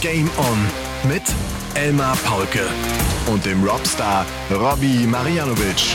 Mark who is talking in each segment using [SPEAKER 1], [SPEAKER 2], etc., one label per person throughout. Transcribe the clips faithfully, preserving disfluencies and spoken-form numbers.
[SPEAKER 1] Game On mit Elmar Paulke und dem Robstar Robbie Marianovic.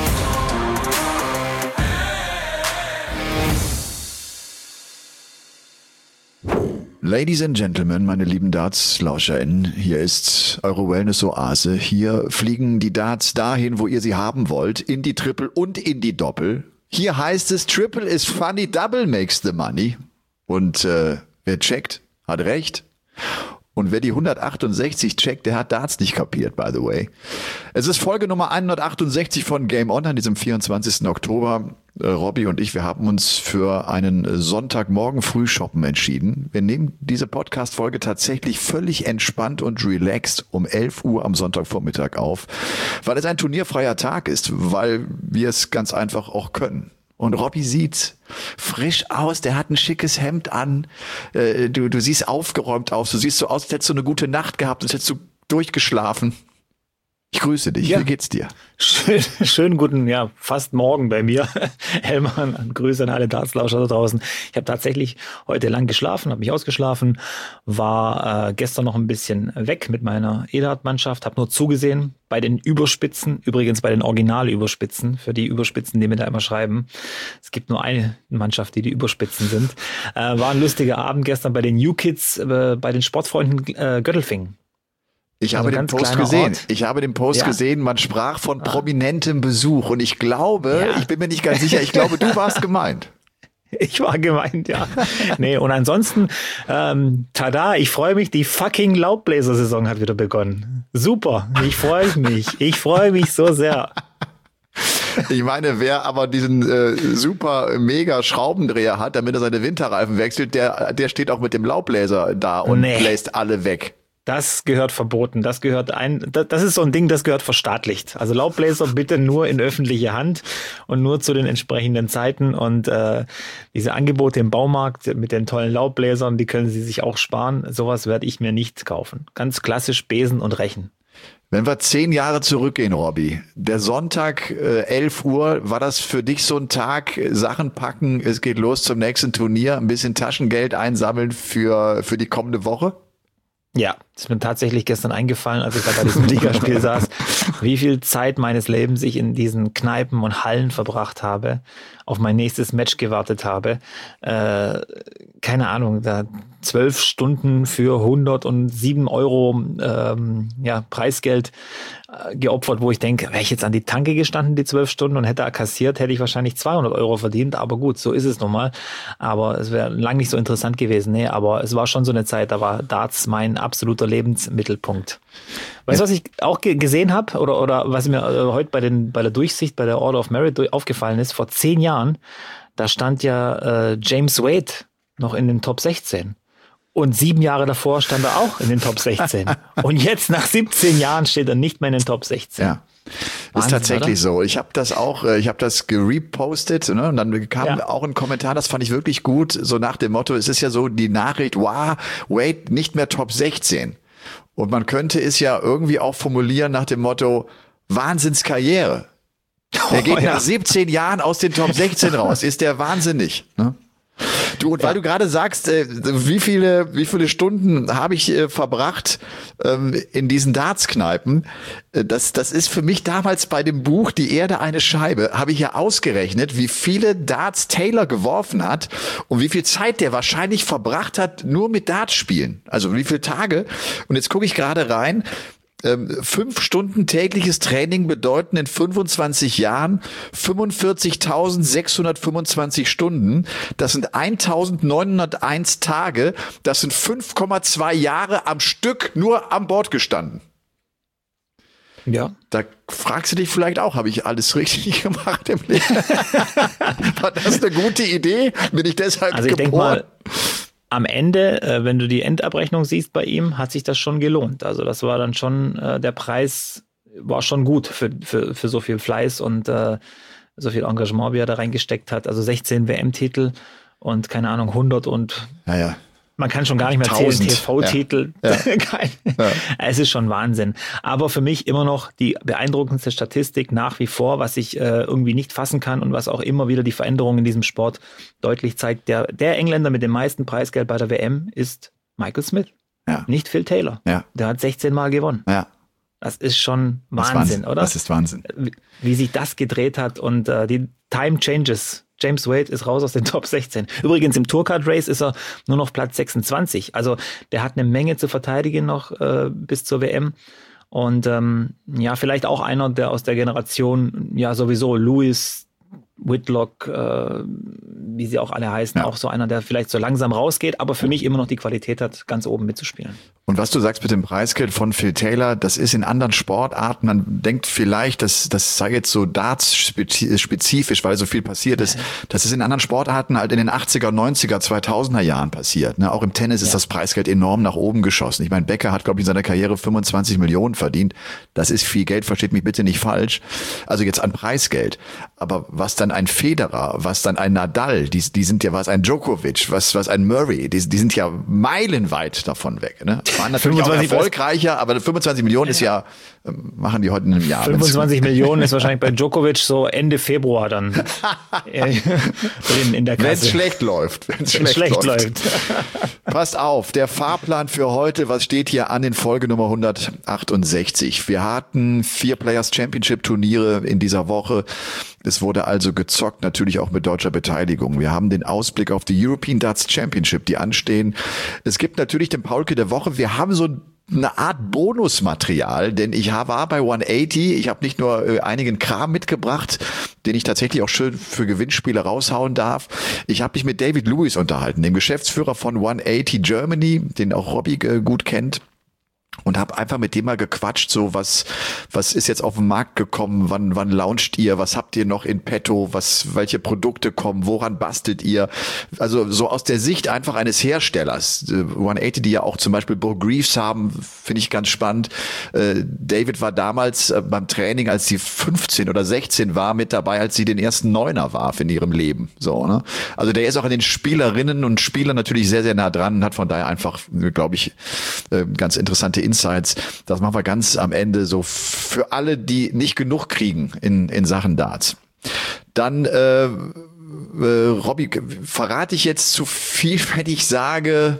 [SPEAKER 2] Ladies and Gentlemen, meine lieben Darts-LauscherInnen, hier ist eure Wellness-Oase. Hier fliegen die Darts dahin, wo ihr sie haben wollt, in die Triple und in die Doppel. Hier heißt es, Triple is funny, Double makes the money. Und äh, wer checkt, hat recht. Und wer die hundertachtundsechzig checkt, der hat Darts nicht kapiert, by the way. Es ist Folge Nummer hundertachtundsechzig von Game On an diesem vierundzwanzigsten Oktober. Äh, Robby und ich, wir haben uns für einen Sonntagmorgen Frühshoppen entschieden. Wir nehmen diese Podcast-Folge tatsächlich völlig entspannt und relaxed um elf Uhr am Sonntagvormittag auf, weil es ein turnierfreier Tag ist, weil wir es ganz einfach auch können. Und Robby sieht frisch aus, der hat ein schickes Hemd an, äh, du, du siehst aufgeräumt aus, du siehst so aus, als hättest du eine gute Nacht gehabt, als hättest du durchgeschlafen. Ich grüße dich, ja. Wie geht's dir?
[SPEAKER 3] Schön, schönen guten, ja, fast morgen bei mir. Elmar, Grüße an alle Dartslauscher da draußen. Ich habe tatsächlich heute lang geschlafen, habe mich ausgeschlafen, war äh, gestern noch ein bisschen weg mit meiner Edelhard-Mannschaft, habe nur zugesehen bei den Überspitzen, übrigens bei den Original-Überspitzen, für die Überspitzen, die mir da immer schreiben. Es gibt nur eine Mannschaft, die die Überspitzen sind. Äh, war ein lustiger Abend gestern bei den New Kids, äh, bei den Sportfreunden äh, Göttelfingen.
[SPEAKER 2] Ich habe,
[SPEAKER 3] also
[SPEAKER 2] den Post gesehen.
[SPEAKER 3] Ort.
[SPEAKER 2] ich habe den Post
[SPEAKER 3] ja.
[SPEAKER 2] gesehen, man sprach von ah. prominentem Besuch und ich glaube, ja. ich bin mir nicht ganz sicher, ich glaube, du warst gemeint.
[SPEAKER 3] Ich war gemeint, ja. Nee, und ansonsten, ähm, tada, ich freue mich, die fucking Laubbläser-Saison hat wieder begonnen. Super, ich freue mich, ich freue mich so sehr.
[SPEAKER 2] Ich meine, wer aber diesen äh, super mega Schraubendreher hat, damit er seine Winterreifen wechselt, der, der steht auch mit dem Laubbläser da und nee. bläst alle weg.
[SPEAKER 3] Das gehört verboten. Das gehört ein, das ist so ein Ding, das gehört verstaatlicht. Also Laubbläser bitte nur in öffentliche Hand und nur zu den entsprechenden Zeiten. Und äh, diese Angebote im Baumarkt mit den tollen Laubbläsern, die können Sie sich auch sparen. Sowas werde ich mir nicht kaufen. Ganz klassisch Besen und Rechen.
[SPEAKER 2] Wenn wir zehn Jahre zurückgehen, Robby, der Sonntag, äh, elf Uhr, war das für dich so ein Tag, Sachen packen, es geht los zum nächsten Turnier, ein bisschen Taschengeld einsammeln für, für die kommende Woche?
[SPEAKER 3] Ja, ist mir tatsächlich gestern eingefallen, als ich da bei diesem Ligaspiel saß, wie viel Zeit meines Lebens ich in diesen Kneipen und Hallen verbracht habe, auf mein nächstes Match gewartet habe. Äh, keine Ahnung, da zwölf Stunden für hundertsieben Euro ähm, ja, Preisgeld äh, geopfert, wo ich denke, wäre ich jetzt an die Tanke gestanden, die zwölf Stunden und hätte kassiert, hätte ich wahrscheinlich zweihundert Euro verdient. Aber gut, so ist es nun mal. Aber es wäre lang nicht so interessant gewesen. Nee, aber es war schon so eine Zeit, da war Darts mein absoluter Lebensmittelpunkt. Weißt du, was ich auch ge- gesehen habe oder, oder was mir äh, heute bei, den, bei der Durchsicht, bei der Order of Merit durch, aufgefallen ist? Vor zehn Jahren, da stand ja äh, James Wade noch in den Top sechzehn. Und sieben Jahre davor stand er auch in den Top sechzehn. Und jetzt nach siebzehn Jahren steht er nicht mehr in den Top sechzehn.
[SPEAKER 2] Ja. Wahnsinn, ist tatsächlich oder? So. Ich habe das auch, ich habe das gerepostet, ne? Und dann kam ja. auch ein Kommentar, das fand ich wirklich gut, so nach dem Motto, es ist ja so die Nachricht, wow, Wade nicht mehr Top sechzehn. Und man könnte es ja irgendwie auch formulieren nach dem Motto, Wahnsinnskarriere. Der geht oh, ja. nach siebzehn Jahren aus den Top sechzehn raus. Ist der wahnsinnig, ne? Du, und weil ja. du gerade sagst, äh, wie viele, wie viele Stunden habe ich äh, verbracht ähm, in diesen Darts-Kneipen, äh, das, das ist für mich damals bei dem Buch Die Erde eine Scheibe, habe ich ja ausgerechnet, wie viele Darts Taylor geworfen hat und wie viel Zeit der wahrscheinlich verbracht hat, nur mit Darts spielen. Also wie viele Tage. Und jetzt gucke ich gerade rein. Ähm, fünf Stunden tägliches Training bedeuten in fünfundzwanzig Jahren fünfundvierzigtausendsechshundertfünfundzwanzig Stunden. Das sind eintausendneunhunderteins Tage. Das sind fünf Komma zwei Jahre am Stück nur an Bord gestanden.
[SPEAKER 3] Ja.
[SPEAKER 2] Da fragst du dich vielleicht auch, habe ich alles richtig gemacht im Leben? War das eine gute Idee? Bin ich deshalb
[SPEAKER 3] also ich
[SPEAKER 2] geboren?
[SPEAKER 3] Denk mal, am Ende, äh, wenn du die Endabrechnung siehst bei ihm, hat sich das schon gelohnt. Also das war dann schon, äh, der Preis war schon gut für, für, für so viel Fleiß und äh, so viel Engagement, wie er da reingesteckt hat. Also sechzehn W M-Titel und keine Ahnung, hundert und
[SPEAKER 2] ja, ja.
[SPEAKER 3] Man kann schon gar nicht mehr
[SPEAKER 2] tausend.
[SPEAKER 3] zählen, T V-Titel.
[SPEAKER 2] Ja. Ja.
[SPEAKER 3] Ja. Es ist schon Wahnsinn. Aber für mich immer noch die beeindruckendste Statistik nach wie vor, was ich äh, irgendwie nicht fassen kann und was auch immer wieder die Veränderungen in diesem Sport deutlich zeigt. Der, der Engländer mit dem meisten Preisgeld bei der W M ist Michael Smith.
[SPEAKER 2] Ja.
[SPEAKER 3] Nicht Phil Taylor.
[SPEAKER 2] Ja.
[SPEAKER 3] Der hat sechzehn Mal gewonnen.
[SPEAKER 2] Ja.
[SPEAKER 3] Das ist schon Wahnsinn,
[SPEAKER 2] Wahnsinn,
[SPEAKER 3] oder?
[SPEAKER 2] Das ist Wahnsinn.
[SPEAKER 3] Wie, wie sich das gedreht hat und äh, die Time Changes. James Wade ist raus aus den Top sechzehn. Übrigens im Tourcard Race ist er nur noch Platz sechsundzwanzig. Also der hat eine Menge zu verteidigen noch äh, bis zur W M. Und ähm, ja, vielleicht auch einer, der aus der Generation, ja sowieso, Lewis, Whitlock, äh, wie sie auch alle heißen, ja. auch so einer, der vielleicht so langsam rausgeht, aber für mich immer noch die Qualität hat, ganz oben mitzuspielen.
[SPEAKER 2] Und was du sagst mit dem Preisgeld von Phil Taylor, das ist in anderen Sportarten, man denkt vielleicht, dass das sei jetzt so Darts-spezifisch, weil so viel passiert ist. Das ist in anderen Sportarten halt in den achtziger, neunziger, zweitausender Jahren passiert. Ne? Auch im Tennis ja. ist das Preisgeld enorm nach oben geschossen. Ich meine, Becker hat, glaube ich, in seiner Karriere fünfundzwanzig Millionen verdient. Das ist viel Geld, versteht mich bitte nicht falsch. Also jetzt an Preisgeld. Aber was dann ein Federer, was dann ein Nadal, die, die sind ja, was ein Djokovic, was, was ein Murray, die, die sind ja meilenweit davon weg. Ne? Waren natürlich auch erfolgreicher, aber fünfundzwanzig Millionen ist ja, machen die heute in einem Jahr.
[SPEAKER 3] fünfundzwanzig Millionen ist wahrscheinlich bei Djokovic so Ende Februar dann drin in der Kasse.
[SPEAKER 2] Wenn es schlecht läuft. Wenn es schlecht, schlecht läuft. läuft. Passt auf, der Fahrplan für heute, was steht hier an in Folge Nummer hundertachtundsechzig? Wir hatten vier Players Championship Turniere in dieser Woche. Es wurde also gezockt, natürlich auch mit deutscher Beteiligung. Wir haben den Ausblick auf die European Darts Championship, die anstehen. Es gibt natürlich den Paulke der Woche. Wir haben so eine Art Bonusmaterial, denn ich war bei hundertachtzig. Ich habe nicht nur äh, einigen Kram mitgebracht, den ich tatsächlich auch schön für Gewinnspiele raushauen darf. Ich habe mich mit David Lewis unterhalten, dem Geschäftsführer von hundertachtzig Germany, den auch Robbie äh, gut kennt. Und habe einfach mit dem mal gequatscht, so was was ist jetzt auf den Markt gekommen, wann wann launcht ihr, was habt ihr noch in petto, was welche Produkte kommen, woran bastelt ihr? Also so aus der Sicht einfach eines Herstellers. hundertachtzig, die ja auch zum Beispiel Bo Greaves haben, finde ich ganz spannend. Äh, David war damals äh, beim Training, als sie fünfzehn oder sechzehn war, mit dabei, als sie den ersten Neuner warf in ihrem Leben. So, ne? Also der ist auch an den Spielerinnen und Spielern natürlich sehr, sehr nah dran und hat von daher einfach, glaube ich, äh, ganz interessante Insights. Das machen wir ganz am Ende so für alle, die nicht genug kriegen in, in Sachen Darts. Dann, äh, äh, Robby, verrate ich jetzt zu viel, wenn ich sage,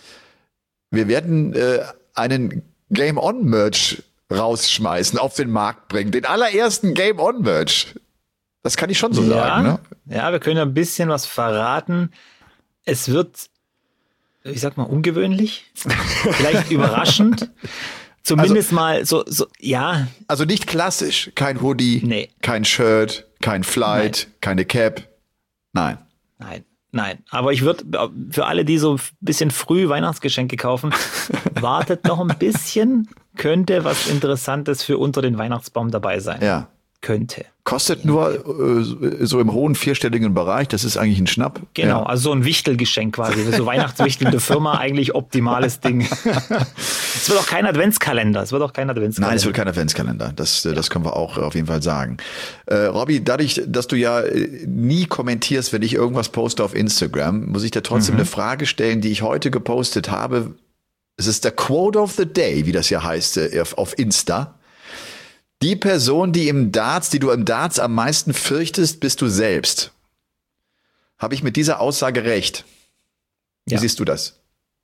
[SPEAKER 2] wir werden äh, einen Game-On-Merch rausschmeißen, auf den Markt bringen. Den allerersten Game-On-Merch. Das kann ich schon so
[SPEAKER 3] ja,
[SPEAKER 2] sagen. Ne?
[SPEAKER 3] Ja, wir können ein bisschen was verraten. Es wird, ich sag mal, ungewöhnlich, vielleicht überraschend, zumindest also, mal so, so, ja.
[SPEAKER 2] Also nicht klassisch, kein Hoodie,
[SPEAKER 3] nee.
[SPEAKER 2] kein Shirt, kein Flight, nein. keine Cap, nein.
[SPEAKER 3] Nein, nein, aber ich würde, für alle, die so ein bisschen früh Weihnachtsgeschenke kaufen, wartet noch ein bisschen, könnte was Interessantes für unter den Weihnachtsbaum dabei sein.
[SPEAKER 2] Ja.
[SPEAKER 3] Könnte.
[SPEAKER 2] Kostet nur äh, so im hohen vierstelligen Bereich, das ist eigentlich ein Schnapp.
[SPEAKER 3] Genau,
[SPEAKER 2] ja.
[SPEAKER 3] also so ein Wichtelgeschenk quasi, so Weihnachtswichtelnde Firma, eigentlich optimales Ding. Es wird auch kein Adventskalender, es wird auch kein Adventskalender.
[SPEAKER 2] Nein, es wird kein Adventskalender, das, ja. das können wir auch auf jeden Fall sagen. Äh, Robby, dadurch, dass du ja nie kommentierst, wenn ich irgendwas poste auf Instagram, muss ich dir trotzdem mhm. eine Frage stellen, die ich heute gepostet habe. Es ist der Quote of the Day, wie das ja heißt, auf Insta. Die Person, die im Darts, die du im Darts am meisten fürchtest, bist du selbst. Habe ich mit dieser Aussage recht? Wie ja. siehst du das?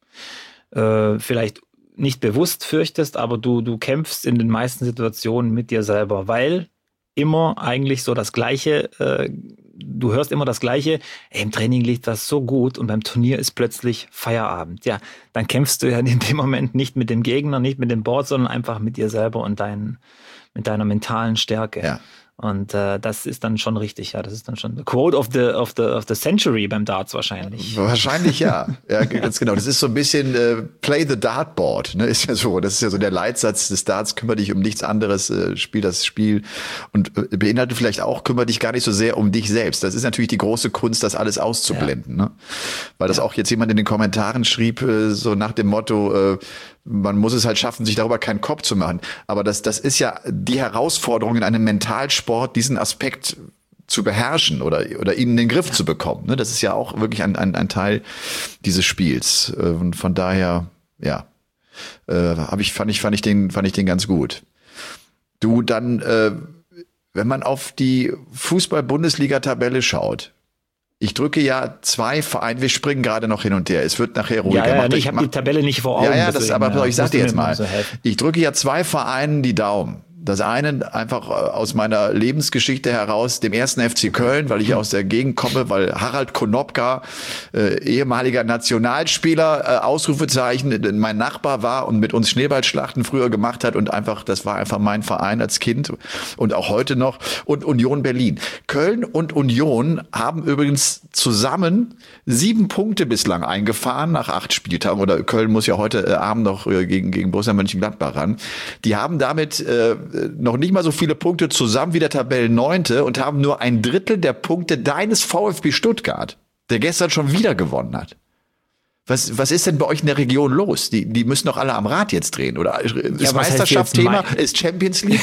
[SPEAKER 3] Äh, vielleicht nicht bewusst fürchtest, aber du, du kämpfst in den meisten Situationen mit dir selber, weil immer eigentlich so das Gleiche, äh, du hörst immer das Gleiche, ey, im Training liegt das so gut und beim Turnier ist plötzlich Feierabend. Ja, dann kämpfst du ja in dem Moment nicht mit dem Gegner, nicht mit dem Board, sondern einfach mit dir selber und deinen mit deiner mentalen Stärke. Ja. Und äh, das ist dann schon richtig, ja. Das ist dann schon the Quote of the, of the, of the Century beim Darts wahrscheinlich.
[SPEAKER 2] Wahrscheinlich, ja. Ja, ganz genau. Das ist so ein bisschen äh, Play the Dartboard, ne? Ist ja so. Das ist ja so der Leitsatz des Darts, kümmere dich um nichts anderes, äh, spiel das Spiel. Und äh, beinhaltet vielleicht auch, kümmere dich gar nicht so sehr um dich selbst. Das ist natürlich die große Kunst, das alles auszublenden, ja. ne? Weil das ja. auch jetzt jemand in den Kommentaren schrieb, äh, so nach dem Motto, äh, man muss es halt schaffen, sich darüber keinen Kopf zu machen. Aber das, das ist ja die Herausforderung in einem Mentalsport, diesen Aspekt zu beherrschen oder, oder ihn in den Griff ja. zu bekommen. Ne? Das ist ja auch wirklich ein, ein, ein Teil dieses Spiels. Und von daher, ja, äh, hab ich, fand ich, fand ich den, fand ich den ganz gut. Du, dann, äh, wenn man auf die Fußball-Bundesliga-Tabelle schaut, Ich drücke ja zwei Vereine, wir springen gerade noch hin und her. Es wird nachher ruhiger.
[SPEAKER 3] Ja, ja,
[SPEAKER 2] Macht
[SPEAKER 3] ich habe die Tabelle nicht vor Augen.
[SPEAKER 2] Ja, ja, das, aber ich sag dir jetzt mal,
[SPEAKER 3] so
[SPEAKER 2] ich drücke ja zwei Vereinen die Daumen. Das eine einfach aus meiner Lebensgeschichte heraus, dem ersten F C Köln, weil ich aus der Gegend komme, weil Harald Konopka, äh, ehemaliger Nationalspieler, äh, Ausrufezeichen, mein Nachbar war und mit uns Schneeballschlachten früher gemacht hat und einfach, das war einfach mein Verein als Kind und auch heute noch, und Union Berlin. Köln und Union haben übrigens zusammen sieben Punkte bislang eingefahren nach acht Spieltagen, oder Köln muss ja heute äh, Abend noch äh, gegen, gegen Borussia Mönchengladbach ran. Die haben damit äh, noch nicht mal so viele Punkte zusammen wie der Tabellenneunte und haben nur ein Drittel der Punkte deines VfB Stuttgart, der gestern schon wieder gewonnen hat. Was, was ist denn bei euch in der Region los? Die, die müssen doch alle am Rad jetzt drehen, oder? Ist
[SPEAKER 3] ja,
[SPEAKER 2] Meisterschaftsthema? Ist Champions League?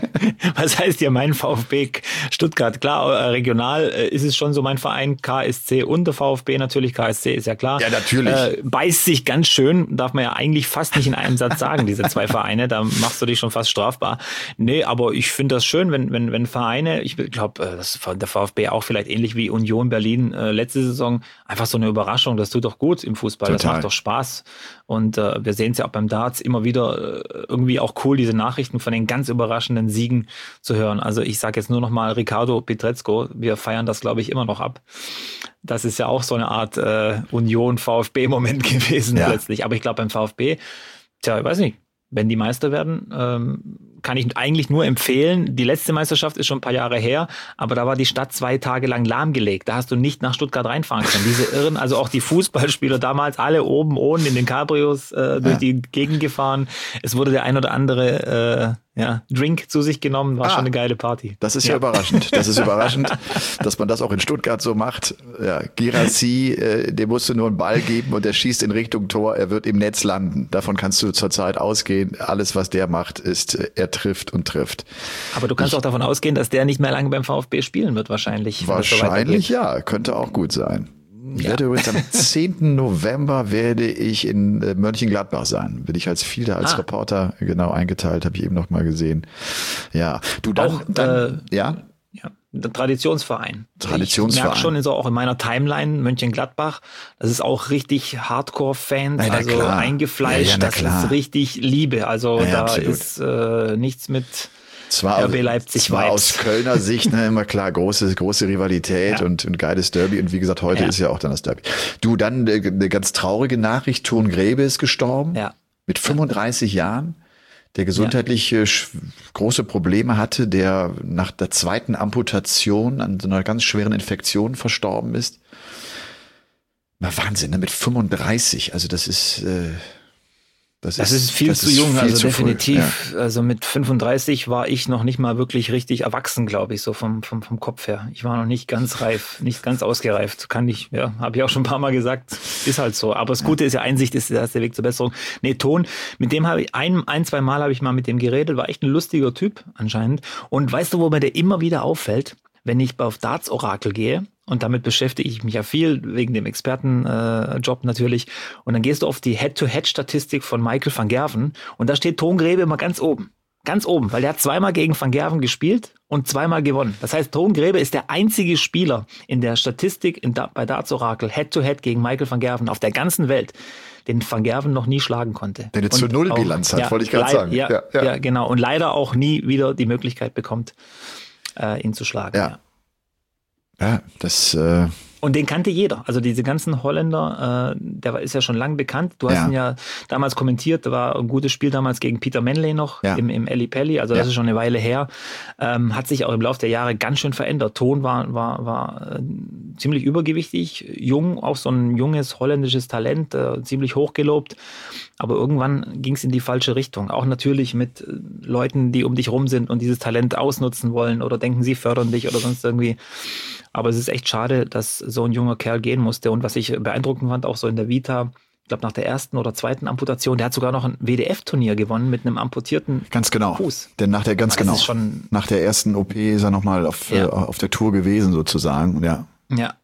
[SPEAKER 3] Was heißt hier mein VfB Stuttgart? Klar, äh, regional äh, ist es schon so mein Verein, K S C und der VfB natürlich. K S C ist ja klar.
[SPEAKER 2] Ja, natürlich.
[SPEAKER 3] Äh, beißt sich ganz schön, darf man ja eigentlich fast nicht in einem Satz sagen, diese zwei Vereine. Da machst du dich schon fast strafbar. Nee, aber ich finde das schön, wenn, wenn, wenn Vereine, ich glaube, äh, das der VfB auch vielleicht ähnlich wie Union Berlin äh, letzte Saison, einfach so eine Überraschung. Das tut doch gut im Fußball. Total. Das macht doch Spaß. Und äh, wir sehen es ja auch beim Darts immer wieder äh, irgendwie auch cool, diese Nachrichten von den ganz überraschenden Siegen zu hören. Also ich sage jetzt nur noch mal Ricardo Pietrezco. Wir feiern das, glaube ich, immer noch ab. Das ist ja auch so eine Art äh, Union-VfB-Moment gewesen ja. Letztlich. Aber ich glaube beim VfB, tja, ich weiß nicht, wenn die Meister werden, ähm, kann ich eigentlich nur empfehlen. Die letzte Meisterschaft ist schon ein paar Jahre her, aber da war die Stadt zwei Tage lang lahmgelegt. Da hast du nicht nach Stuttgart reinfahren können. Diese Irren, also auch die Fußballspieler damals, alle oben ohne in den Cabrios äh, durch ja. die Gegend gefahren. Es wurde der ein oder andere äh, ja, Drink zu sich genommen, war ah, schon eine geile Party.
[SPEAKER 2] Das ist ja, ja überraschend. Das ist überraschend, dass man das auch in Stuttgart so macht. Ja, Girassi, äh, dem musst du nur einen Ball geben und der schießt in Richtung Tor, er wird im Netz landen. Davon kannst du zurzeit ausgehen. Alles, was der macht, ist, er trifft und trifft.
[SPEAKER 3] Aber du kannst ich, auch davon ausgehen, dass der nicht mehr lange beim VfB spielen wird, wahrscheinlich.
[SPEAKER 2] Wahrscheinlich, so ja. Könnte auch gut sein. Ich ja. werde übrigens am zehnten November werde ich in Mönchengladbach sein. Bin ich als Fielder, als ah. Reporter genau eingeteilt, habe ich eben noch mal gesehen. Ja, du dann,
[SPEAKER 3] auch,
[SPEAKER 2] dann
[SPEAKER 3] äh,
[SPEAKER 2] ja?
[SPEAKER 3] ja, der Traditionsverein.
[SPEAKER 2] Traditionsverein.
[SPEAKER 3] Ich merke schon so auch in meiner Timeline Mönchengladbach, das ist auch richtig Hardcore-Fans,
[SPEAKER 2] ja,
[SPEAKER 3] also
[SPEAKER 2] klar.
[SPEAKER 3] eingefleischt,
[SPEAKER 2] ja, ja,
[SPEAKER 3] das
[SPEAKER 2] klar.
[SPEAKER 3] ist richtig Liebe. Also
[SPEAKER 2] ja, ja,
[SPEAKER 3] da
[SPEAKER 2] absolut.
[SPEAKER 3] ist äh, nichts mit
[SPEAKER 2] Zwar,
[SPEAKER 3] R B Leipzig
[SPEAKER 2] zwar aus Kölner Sicht ne, immer klar, große große Rivalität ja. und ein geiles Derby. Und wie gesagt, heute ja. ist ja auch dann das Derby. Du, dann äh, eine ganz traurige Nachricht, Ton Grebe ist gestorben
[SPEAKER 3] ja.
[SPEAKER 2] mit fünfunddreißig Jahren, der gesundheitlich ja. große Probleme hatte, der nach der zweiten Amputation an so einer ganz schweren Infektion verstorben ist. Na, Wahnsinn, ne? Mit fünfunddreißig, also das ist... Äh,
[SPEAKER 3] Das, das ist, ist viel das zu ist jung, also definitiv. Ja. Also mit fünfunddreißig war ich noch nicht mal wirklich richtig erwachsen, glaube ich, so vom, vom, vom Kopf her. Ich war noch nicht ganz reif, nicht ganz ausgereift. Kann ich, ja, habe ich auch schon ein paar Mal gesagt. Ist halt so. Aber das Gute ist ja, Einsicht ist der Weg zur Besserung. Nee, Ton, mit dem habe ich ein, ein, zwei Mal habe ich mal mit dem geredet, war echt ein lustiger Typ anscheinend. Und weißt du, wo mir der immer wieder auffällt? Wenn ich auf Darts-Orakel gehe, und damit beschäftige ich mich ja viel, wegen dem Expertenjob äh, natürlich. Und dann gehst du auf die Head-to-Head-Statistik von Michael van Gerven und da steht Ton Grebe immer ganz oben. Ganz oben, weil der hat zweimal gegen van Gerven gespielt und zweimal gewonnen. Das heißt, Ton Grebe ist der einzige Spieler in der Statistik in da- bei Darts Orakel Head-to-Head gegen Michael van Gerven auf der ganzen Welt, den van Gerven noch nie schlagen konnte.
[SPEAKER 2] Der eine zu Null Bilanz hat,
[SPEAKER 3] ja,
[SPEAKER 2] wollte ich gerade sagen.
[SPEAKER 3] Ja, ja, ja. ja, genau. Und leider auch nie wieder die Möglichkeit bekommt, äh, ihn zu schlagen.
[SPEAKER 2] Ja.
[SPEAKER 3] ja.
[SPEAKER 2] Ja, das. Äh
[SPEAKER 3] Und den kannte jeder. Also diese ganzen Holländer, äh, der ist ja schon lang bekannt. Du hast
[SPEAKER 2] ja.
[SPEAKER 3] ihn ja damals kommentiert. Da war ein gutes Spiel damals gegen Peter Manley noch ja. im, im Eli Pelli. Also das ja. ist schon eine Weile her. Ähm, hat sich auch im Laufe der Jahre ganz schön verändert. Ton war war war äh, ziemlich übergewichtig, jung, auch so ein junges holländisches Talent, äh, ziemlich hochgelobt. Aber irgendwann ging es in die falsche Richtung. Auch natürlich mit Leuten, die um dich rum sind und dieses Talent ausnutzen wollen oder denken, sie fördern dich oder sonst irgendwie. Aber es ist echt schade, dass so ein junger Kerl gehen musste. Und was ich beeindruckend fand, auch so in der Vita, ich glaube nach der ersten oder zweiten Amputation, der hat sogar noch ein W D F-Turnier gewonnen mit einem amputierten
[SPEAKER 2] ganz genau.
[SPEAKER 3] Fuß.
[SPEAKER 2] Denn nach der ganz
[SPEAKER 3] das
[SPEAKER 2] genau,
[SPEAKER 3] ist schon
[SPEAKER 2] nach der ersten O P ist er nochmal auf,
[SPEAKER 3] ja.
[SPEAKER 2] äh, auf der Tour gewesen sozusagen. Ja.
[SPEAKER 3] Ja.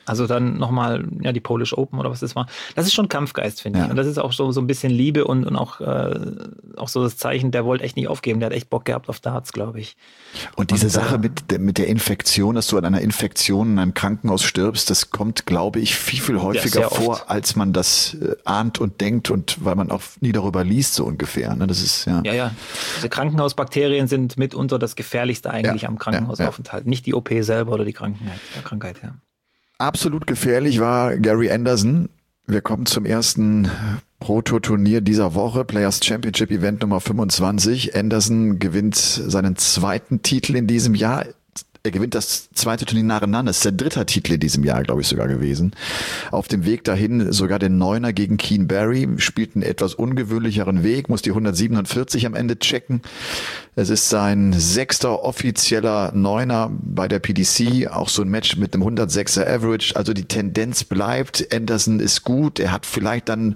[SPEAKER 3] Also dann nochmal, ja, die Polish Open oder was das war. Das ist schon Kampfgeist, finde
[SPEAKER 2] Ja.
[SPEAKER 3] ich. Und das ist auch so, so ein bisschen Liebe und, und auch, äh, auch so das Zeichen, der wollte echt nicht aufgeben. Der hat echt Bock gehabt auf Darts, glaube ich.
[SPEAKER 2] Und diese
[SPEAKER 3] Und,
[SPEAKER 2] Sache
[SPEAKER 3] äh,
[SPEAKER 2] mit der, mit der Infektion, dass du an einer Infektion in einem Krankenhaus stirbst, das kommt, glaube ich, viel, viel häufiger
[SPEAKER 3] sehr oft.
[SPEAKER 2] vor, als man das äh, ahnt und denkt und weil man auch nie darüber liest, so ungefähr. Ne? Das ist, ja.
[SPEAKER 3] Ja, ja. Diese Krankenhausbakterien sind mitunter das Gefährlichste eigentlich
[SPEAKER 2] Ja,
[SPEAKER 3] am Krankenhausaufenthalt. Ja. Nicht die O P selber oder die Krankheit, die Krankheit, ja.
[SPEAKER 2] Absolut gefährlich war Gary Anderson. Wir kommen zum ersten Pro-Tour-Turnier dieser Woche, Players Championship Event Nummer fünfundzwanzig. Anderson gewinnt seinen zweiten Titel in diesem Jahr. Er gewinnt das zweite Turnier nacheinander. Das ist der dritte Titel in diesem Jahr, glaube ich, sogar gewesen. Auf dem Weg dahin sogar den Neuner gegen Keen Barry, spielt einen etwas ungewöhnlicheren Weg, muss die hundertsiebenundvierzig am Ende checken. Es ist sein sechster offizieller Neuner bei der P D C, auch so ein Match mit einem hundertsechser Average. Also die Tendenz bleibt, Anderson ist gut, er hat vielleicht dann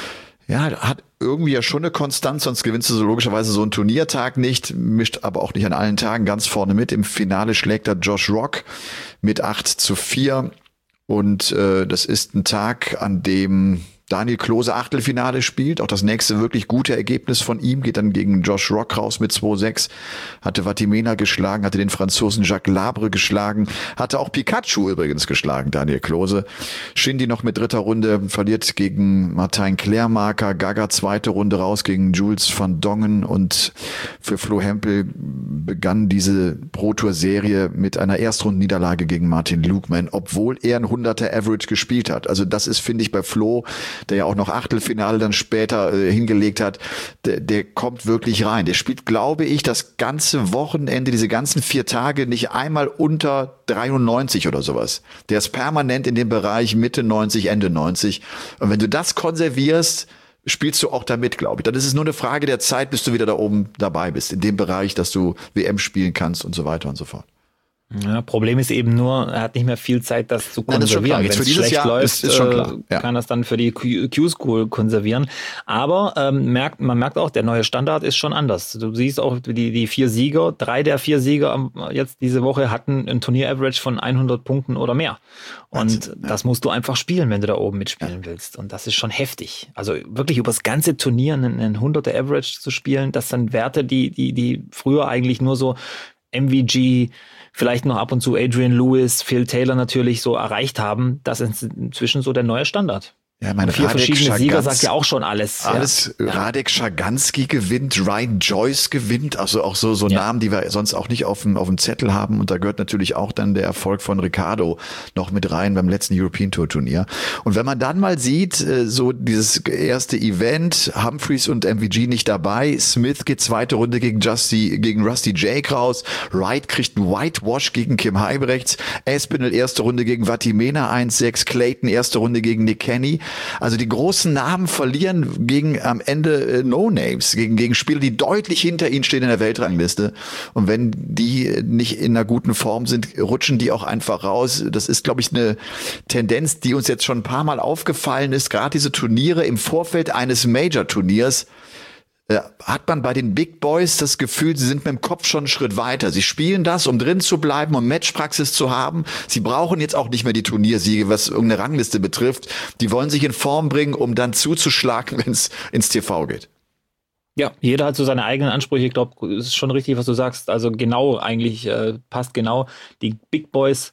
[SPEAKER 2] Ja, hat irgendwie ja schon eine Konstanz, sonst gewinnst du so logischerweise so einen Turniertag nicht, mischt aber auch nicht an allen Tagen ganz vorne mit. Im Finale schlägt er Josh Rock mit acht zu vier und äh, das ist ein Tag, an dem Daniel Klose Achtelfinale spielt. Auch das nächste wirklich gute Ergebnis von ihm geht dann gegen Josh Rock raus mit zwei sechs. Hatte Vatimena geschlagen, hatte den Franzosen Jacques Labre geschlagen, hatte auch Pikachu übrigens geschlagen, Daniel Klose. Shindy noch mit dritter Runde, verliert gegen Martin Klärmarker. Gaga zweite Runde raus gegen Jules van Dongen. Und für Flo Hempel begann diese Pro-Tour-Serie mit einer Erstrundenniederlage gegen Martin Lukman, obwohl er ein hunderter Average gespielt hat. Also das ist, finde ich, bei Flo, der ja auch noch Achtelfinale dann später äh, hingelegt hat, der, der kommt wirklich rein. Der spielt, glaube ich, das ganze Wochenende, diese ganzen vier Tage nicht einmal unter dreiundneunzig oder sowas. Der ist permanent in dem Bereich Mitte neunzig, Ende neunzig. Und wenn du das konservierst, spielst du auch damit, glaube ich. Dann ist es nur eine Frage der Zeit, bis du wieder da oben dabei bist, in dem Bereich, dass du W M spielen kannst und so weiter und so fort.
[SPEAKER 3] Ja, Problem ist eben nur, er hat nicht mehr viel Zeit, das zu konservieren.
[SPEAKER 2] Wenn es
[SPEAKER 3] schlecht
[SPEAKER 2] Jahr
[SPEAKER 3] läuft,
[SPEAKER 2] ist, ist schon klar. Ja.
[SPEAKER 3] kann das dann für die Q-School konservieren. Aber ähm, merkt, man merkt auch, der neue Standard ist schon anders. Du siehst auch, die, die vier Sieger, drei der vier Sieger jetzt diese Woche hatten ein Turnier-Average von hundert Punkten oder mehr. Und
[SPEAKER 2] Wahnsinn, ja.
[SPEAKER 3] das musst du einfach spielen, wenn du da oben mitspielen ja. willst. Und das ist schon heftig. Also wirklich über das ganze Turnier einen, einen hunderter Average zu spielen, das sind Werte, die, die, die früher eigentlich nur so M V G, vielleicht noch ab und zu Adrian Lewis, Phil Taylor natürlich so erreicht haben. Das ist inzwischen so der neue Standard.
[SPEAKER 2] Ja, meine
[SPEAKER 3] vier
[SPEAKER 2] Radek
[SPEAKER 3] verschiedene Sieger
[SPEAKER 2] Schaganski,
[SPEAKER 3] sagt ja auch schon alles.
[SPEAKER 2] Alles,
[SPEAKER 3] ja.
[SPEAKER 2] Radek Schaganski gewinnt, Ryan Joyce gewinnt, also auch so, so
[SPEAKER 3] ja.
[SPEAKER 2] Namen, die wir sonst auch nicht auf dem, auf dem Zettel haben. Und da gehört natürlich auch dann der Erfolg von Ricardo noch mit rein beim letzten European Tour Turnier. Und wenn man dann mal sieht, so dieses erste Event, Humphreys und M V G nicht dabei, Smith geht zweite Runde gegen Justy, gegen Rusty Jake raus, Wright kriegt einen Whitewash gegen Kim Heibrechts, Espinel erste Runde gegen Vatimena eins sechs, Clayton erste Runde gegen Nick Kenny. Also die großen Namen verlieren gegen am Ende äh, No-Names, gegen, gegen Spieler, die deutlich hinter ihnen stehen in der Weltrangliste. Und wenn die nicht in einer guten Form sind, rutschen die auch einfach raus. Das ist, glaube ich, eine Tendenz, die uns jetzt schon ein paar Mal aufgefallen ist. Gerade diese Turniere im Vorfeld eines Major-Turniers, Äh, hat man bei den Big Boys das Gefühl, sie sind mit dem Kopf schon einen Schritt weiter. Sie spielen das, um drin zu bleiben, um Matchpraxis zu haben. Sie brauchen jetzt auch nicht mehr die Turniersiege, was irgendeine Rangliste betrifft. Die wollen sich in Form bringen, um dann zuzuschlagen, wenn es ins T V geht.
[SPEAKER 3] Ja, jeder hat so seine eigenen Ansprüche. Ich glaube, es ist schon richtig, was du sagst. Also genau, eigentlich äh, passt genau. Die Big Boys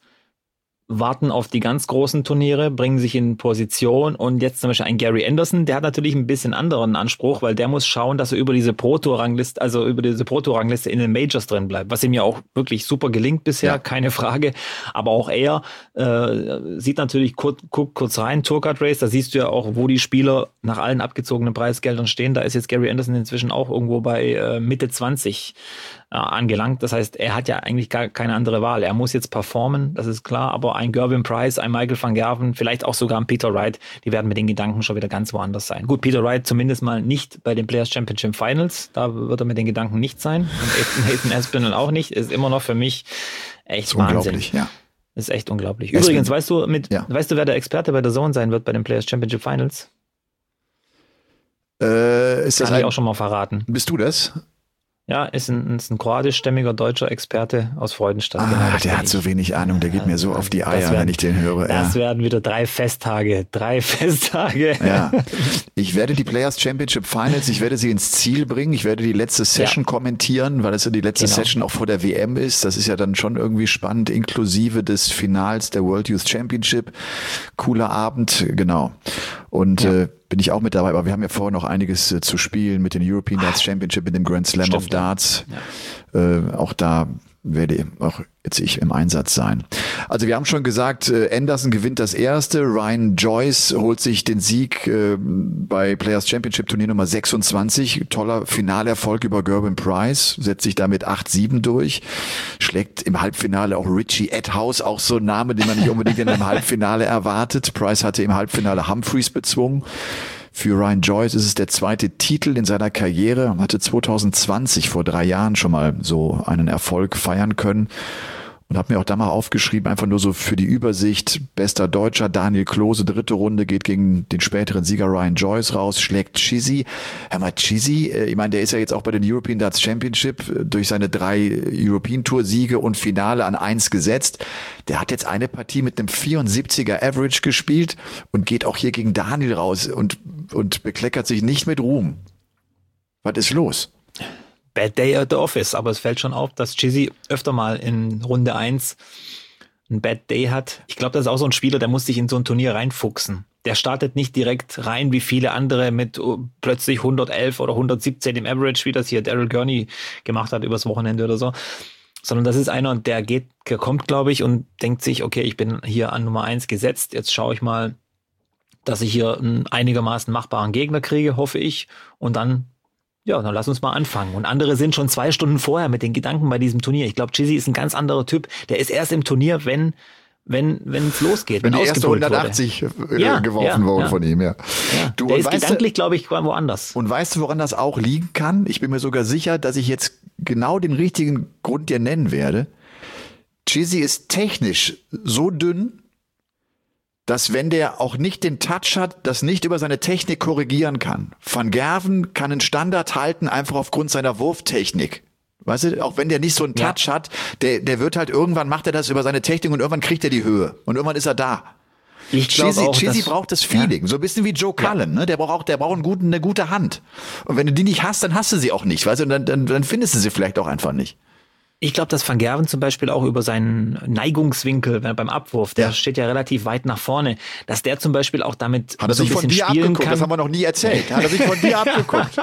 [SPEAKER 3] warten auf die ganz großen Turniere, bringen sich in Position und jetzt zum Beispiel ein Gary Anderson, der hat natürlich ein bisschen anderen Anspruch, weil der muss schauen, dass er über diese Pro-Tour-Rangliste, also über diese Pro-Tour-Rangliste in den Majors drin bleibt, was ihm ja auch wirklich super gelingt bisher, ja. keine Frage, aber auch er äh, sieht natürlich, guckt kurz, kurz rein, Tourcard Race, da siehst du ja auch, wo die Spieler nach allen abgezogenen Preisgeldern stehen, da ist jetzt Gary Anderson inzwischen auch irgendwo bei äh, Mitte zwanzig äh, angelangt, das heißt, er hat ja eigentlich gar keine andere Wahl, er muss jetzt performen, das ist klar, aber ein Gervin Price, ein Michael van Gerven, vielleicht auch sogar ein Peter Wright, die werden mit den Gedanken schon wieder ganz woanders sein. Gut, Peter Wright zumindest mal nicht bei den Players Championship Finals, da wird er mit den Gedanken nicht sein. Und Nathan Aspinall auch nicht, ist immer noch für mich echt Wahnsinn.
[SPEAKER 2] Unglaublich, ja.
[SPEAKER 3] Ist echt unglaublich. Übrigens, weißt du, mit, ja. weißt du, wer der Experte bei der Zone sein wird bei den Players Championship Finals?
[SPEAKER 2] Äh, ist das
[SPEAKER 3] Kann ich
[SPEAKER 2] ein,
[SPEAKER 3] auch schon mal verraten.
[SPEAKER 2] Bist du das?
[SPEAKER 3] Ja, ist ein, ist ein kroatischstämmiger deutscher Experte aus Freudenstadt.
[SPEAKER 2] Ah,
[SPEAKER 3] genau,
[SPEAKER 2] der hat so wenig Ahnung, der geht mir so auf die Eier,
[SPEAKER 3] werden,
[SPEAKER 2] wenn ich den höre.
[SPEAKER 3] Das
[SPEAKER 2] ja.
[SPEAKER 3] werden wieder drei Festtage, drei Festtage.
[SPEAKER 2] Ja, ich werde die Players Championship Finals, ich werde sie ins Ziel bringen, ich werde die letzte Session ja. kommentieren, weil es ja die letzte genau. Session auch vor der W M ist. Das ist ja dann schon irgendwie spannend, inklusive des Finals der World Youth Championship. Cooler Abend, genau. Und ja. äh, bin ich auch mit dabei, aber wir haben ja vorher noch einiges äh, zu spielen mit den European Darts Championship, mit dem Grand Slam Stimmt, of Darts. Ja. Äh, auch da werde auch jetzt ich im Einsatz sein. Also wir haben schon gesagt, äh, Anderson gewinnt das erste, Ryan Joyce holt sich den Sieg äh, bei Players Championship Turnier Nummer sechsundzwanzig. Toller Finalerfolg über Gerben Price, setzt sich damit acht sieben durch, schlägt im Halbfinale auch Richie Edhouse, auch so ein Name, den man nicht unbedingt in einem Halbfinale erwartet. Price hatte im Halbfinale Humphreys bezwungen. Für Ryan Joyce ist es der zweite Titel in seiner Karriere, hatte zwanzig zwanzig, vor drei Jahren schon mal so einen Erfolg feiern können und habe mir auch da mal aufgeschrieben, einfach nur so für die Übersicht, bester Deutscher Daniel Klose, dritte Runde, geht gegen den späteren Sieger Ryan Joyce raus, schlägt Chizzy. Hör mal, Chizzy, ich meine, der ist ja jetzt auch bei den European Darts Championship durch seine drei European Tour Siege und Finale an eins gesetzt. Der hat jetzt eine Partie mit einem vierundsiebziger Average gespielt und geht auch hier gegen Daniel raus und, und bekleckert sich nicht mit Ruhm. Was ist los?
[SPEAKER 3] Bad Day at the Office, aber es fällt schon auf, dass Chizzy öfter mal in Runde eins ein Bad Day hat. Ich glaube, das ist auch so ein Spieler, der muss sich in so ein Turnier reinfuchsen. Der startet nicht direkt rein wie viele andere mit uh, plötzlich hundertelf oder hundertsiebzehn im Average, wie das hier Daryl Gurney gemacht hat übers Wochenende oder so. Sondern das ist einer, der geht, der kommt, glaube ich, und denkt sich, okay, ich bin hier an Nummer eins gesetzt, jetzt schaue ich mal, dass ich hier einen einigermaßen machbaren Gegner kriege, hoffe ich, und dann ja, dann lass uns mal anfangen. Und andere sind schon zwei Stunden vorher mit den Gedanken bei diesem Turnier. Ich glaube, Chizzy ist ein ganz anderer Typ. Der ist erst im Turnier, wenn wenn wenn es losgeht.
[SPEAKER 2] Wenn die erste hundertachtzig wurde. Ja, geworfen ja, wurde ja. von ihm, ja.
[SPEAKER 3] ja. Du, der ist gedanklich, glaube ich, woanders.
[SPEAKER 2] Und weißt du, woran das auch liegen kann? Ich bin mir sogar sicher, dass ich jetzt genau den richtigen Grund dir nennen werde. Chizzy ist technisch so dünn, dass wenn der auch nicht den Touch hat, das nicht über seine Technik korrigieren kann. Van Gerven kann einen Standard halten, einfach aufgrund seiner Wurftechnik. Weißt du, auch wenn der nicht so einen Touch ja. hat, der, der wird halt irgendwann, macht er das über seine Technik und irgendwann kriegt er die Höhe. Und irgendwann ist er da.
[SPEAKER 3] Ich
[SPEAKER 2] Chizzy,
[SPEAKER 3] auch,
[SPEAKER 2] Chizzy braucht das Feeling. Ja. So ein bisschen wie Joe Cullen, ne? Der braucht auch, der braucht einen guten, eine gute Hand. Und wenn du die nicht hast, dann hast du sie auch nicht, weißt du, und dann, dann, dann findest du sie vielleicht auch einfach nicht.
[SPEAKER 3] Ich glaube, dass Van Gerven zum Beispiel auch über seinen Neigungswinkel beim Abwurf, der ja. steht ja relativ weit nach vorne, dass der zum Beispiel auch damit
[SPEAKER 2] hat er
[SPEAKER 3] so
[SPEAKER 2] sich
[SPEAKER 3] ein
[SPEAKER 2] von
[SPEAKER 3] bisschen
[SPEAKER 2] dir
[SPEAKER 3] spielen
[SPEAKER 2] abgeguckt,
[SPEAKER 3] kann.
[SPEAKER 2] Das haben wir noch nie erzählt. Hat er sich von dir abgeguckt.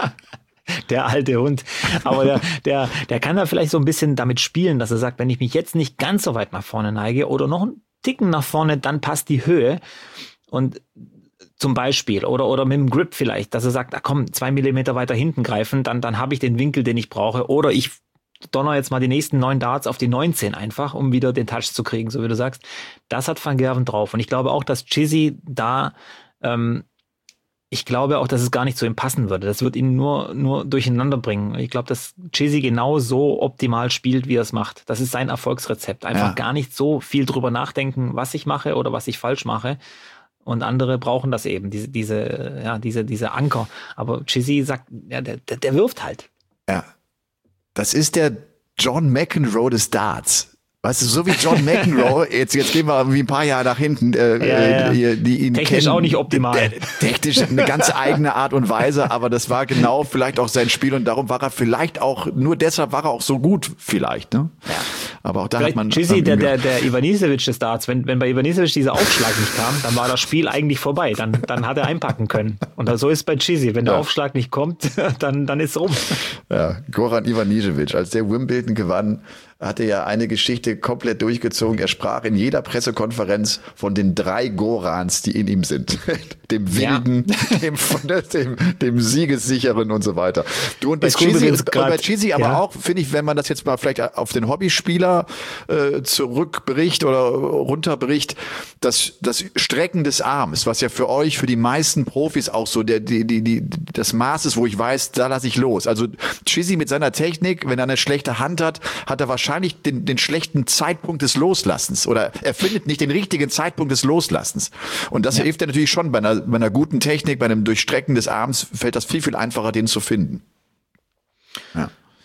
[SPEAKER 3] Der alte Hund. Aber der, der, der kann da vielleicht so ein bisschen damit spielen, dass er sagt, wenn ich mich jetzt nicht ganz so weit nach vorne neige oder noch einen Ticken nach vorne, dann passt die Höhe. Und zum Beispiel, oder, oder mit dem Grip vielleicht, dass er sagt, ah, komm, zwei Millimeter weiter hinten greifen, dann, dann habe ich den Winkel, den ich brauche. Oder ich donner jetzt mal die nächsten neun Darts auf die neunzehn einfach, um wieder den Touch zu kriegen, so wie du sagst. Das hat Van Gerven drauf. Und ich glaube auch, dass Chizzy da, ähm, ich glaube auch, dass es gar nicht zu ihm passen würde. Das wird ihn nur, nur durcheinander bringen. Ich glaube, dass Chizzy genau so optimal spielt, wie er es macht. Das ist sein Erfolgsrezept. Einfach ja. gar nicht so viel drüber nachdenken, was ich mache oder was ich falsch mache. Und andere brauchen das eben, diese, diese, ja, diese, diese Anker. Aber Chizzy sagt, ja, der, der, der wirft halt.
[SPEAKER 2] Ja. Das ist der John McEnroe des Darts. Weißt du, so wie John McEnroe, jetzt, jetzt gehen wir wie ein paar Jahre nach hinten, äh,
[SPEAKER 3] ja, ja.
[SPEAKER 2] Die, die ihn
[SPEAKER 3] technisch
[SPEAKER 2] kennen.
[SPEAKER 3] Auch nicht optimal.
[SPEAKER 2] Der, technisch eine ganz eigene Art und Weise, aber das war genau vielleicht auch sein Spiel und darum war er vielleicht auch, nur deshalb war er auch so gut vielleicht, ne? Ja. Aber auch da
[SPEAKER 3] vielleicht
[SPEAKER 2] hat man...
[SPEAKER 3] Chizzy, der, der, der Ivanisevic des Darts, wenn, wenn bei Ivanisevic dieser Aufschlag nicht kam, dann war das Spiel eigentlich vorbei, dann, dann hat er einpacken können. Und so ist es bei Chizzy, wenn der ja. Aufschlag nicht kommt, dann, dann ist es rum.
[SPEAKER 2] Ja, Goran Ivanisevic, als der Wimbledon gewann, hatte ja eine Geschichte komplett durchgezogen. Er sprach in jeder Pressekonferenz von den drei Gorans, die in ihm sind. Dem Wilden, ja. dem, dem, dem Siegessicheren und so weiter. Du und bei Chizzy, und bei Chizzy aber ja. auch, finde ich, wenn man das jetzt mal vielleicht auf den Hobbyspieler äh, zurückbricht oder runterbricht, das, das Strecken des Arms, was ja für euch, für die meisten Profis auch so der, die, die, die, das Maß ist, wo ich weiß, da lasse ich los. Also Chizzy mit seiner Technik, wenn er eine schlechte Hand hat, hat er wahrscheinlich wahrscheinlich den, den schlechten Zeitpunkt des Loslassens oder er findet nicht den richtigen Zeitpunkt des Loslassens. Und das ja. hilft ja natürlich schon bei einer, bei einer guten Technik, bei einem Durchstrecken des Arms fällt das viel, viel einfacher, den zu finden.
[SPEAKER 3] Ja.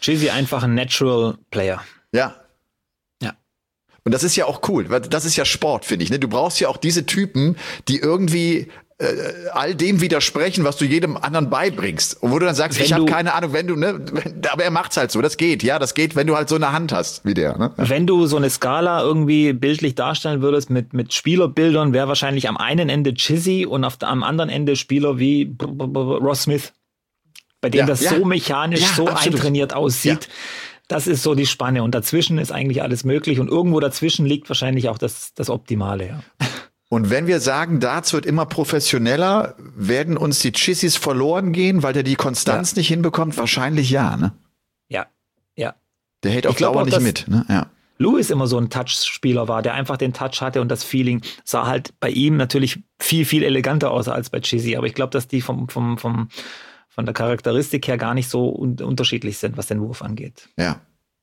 [SPEAKER 3] Chizzy einfach ein Natural Player.
[SPEAKER 2] Ja.
[SPEAKER 3] Ja.
[SPEAKER 2] Und das ist ja auch cool, weil das ist ja Sport, finde ich. Ne? Du brauchst ja auch diese Typen, die irgendwie äh, all dem widersprechen, was du jedem anderen beibringst. Und wo du dann sagst,
[SPEAKER 3] Wenn
[SPEAKER 2] ich habe
[SPEAKER 3] du-
[SPEAKER 2] keine Ahnung, wenn du, ne, aber er macht's halt so, das geht, ja, das geht, wenn du halt so eine Hand hast wie der. Ne?
[SPEAKER 3] Wenn du so eine Skala irgendwie bildlich darstellen würdest mit, mit Spielerbildern, wäre wahrscheinlich am einen Ende Chizzy und auf, am anderen Ende Spieler wie B- B- B- Ross Smith, bei dem
[SPEAKER 2] Ja,
[SPEAKER 3] das
[SPEAKER 2] ja.
[SPEAKER 3] so mechanisch,
[SPEAKER 2] Ja,
[SPEAKER 3] so
[SPEAKER 2] absolut.
[SPEAKER 3] eintrainiert aussieht. Das ist so die Spanne. Und dazwischen ist eigentlich alles möglich. Und irgendwo dazwischen liegt wahrscheinlich auch das, das Optimale. Ja.
[SPEAKER 2] Und wenn wir sagen, Darts wird immer professioneller, werden uns die Chizzys verloren gehen, weil der die Konstanz
[SPEAKER 3] Ja.
[SPEAKER 2] nicht hinbekommt? Wahrscheinlich ja, ne?
[SPEAKER 3] Ja, ja.
[SPEAKER 2] Der hält auf
[SPEAKER 3] Ich glaub
[SPEAKER 2] Dauer
[SPEAKER 3] auch,
[SPEAKER 2] nicht
[SPEAKER 3] dass-
[SPEAKER 2] mit, ne? Ja.
[SPEAKER 3] Lewis immer so ein Touch-Spieler war, der einfach den Touch hatte und das Feeling sah halt bei ihm natürlich viel, viel eleganter aus als bei Chizzy. Aber ich glaube, dass die vom, vom, vom, von der Charakteristik her gar nicht so un- unterschiedlich sind, was den Wurf angeht.
[SPEAKER 2] Ja.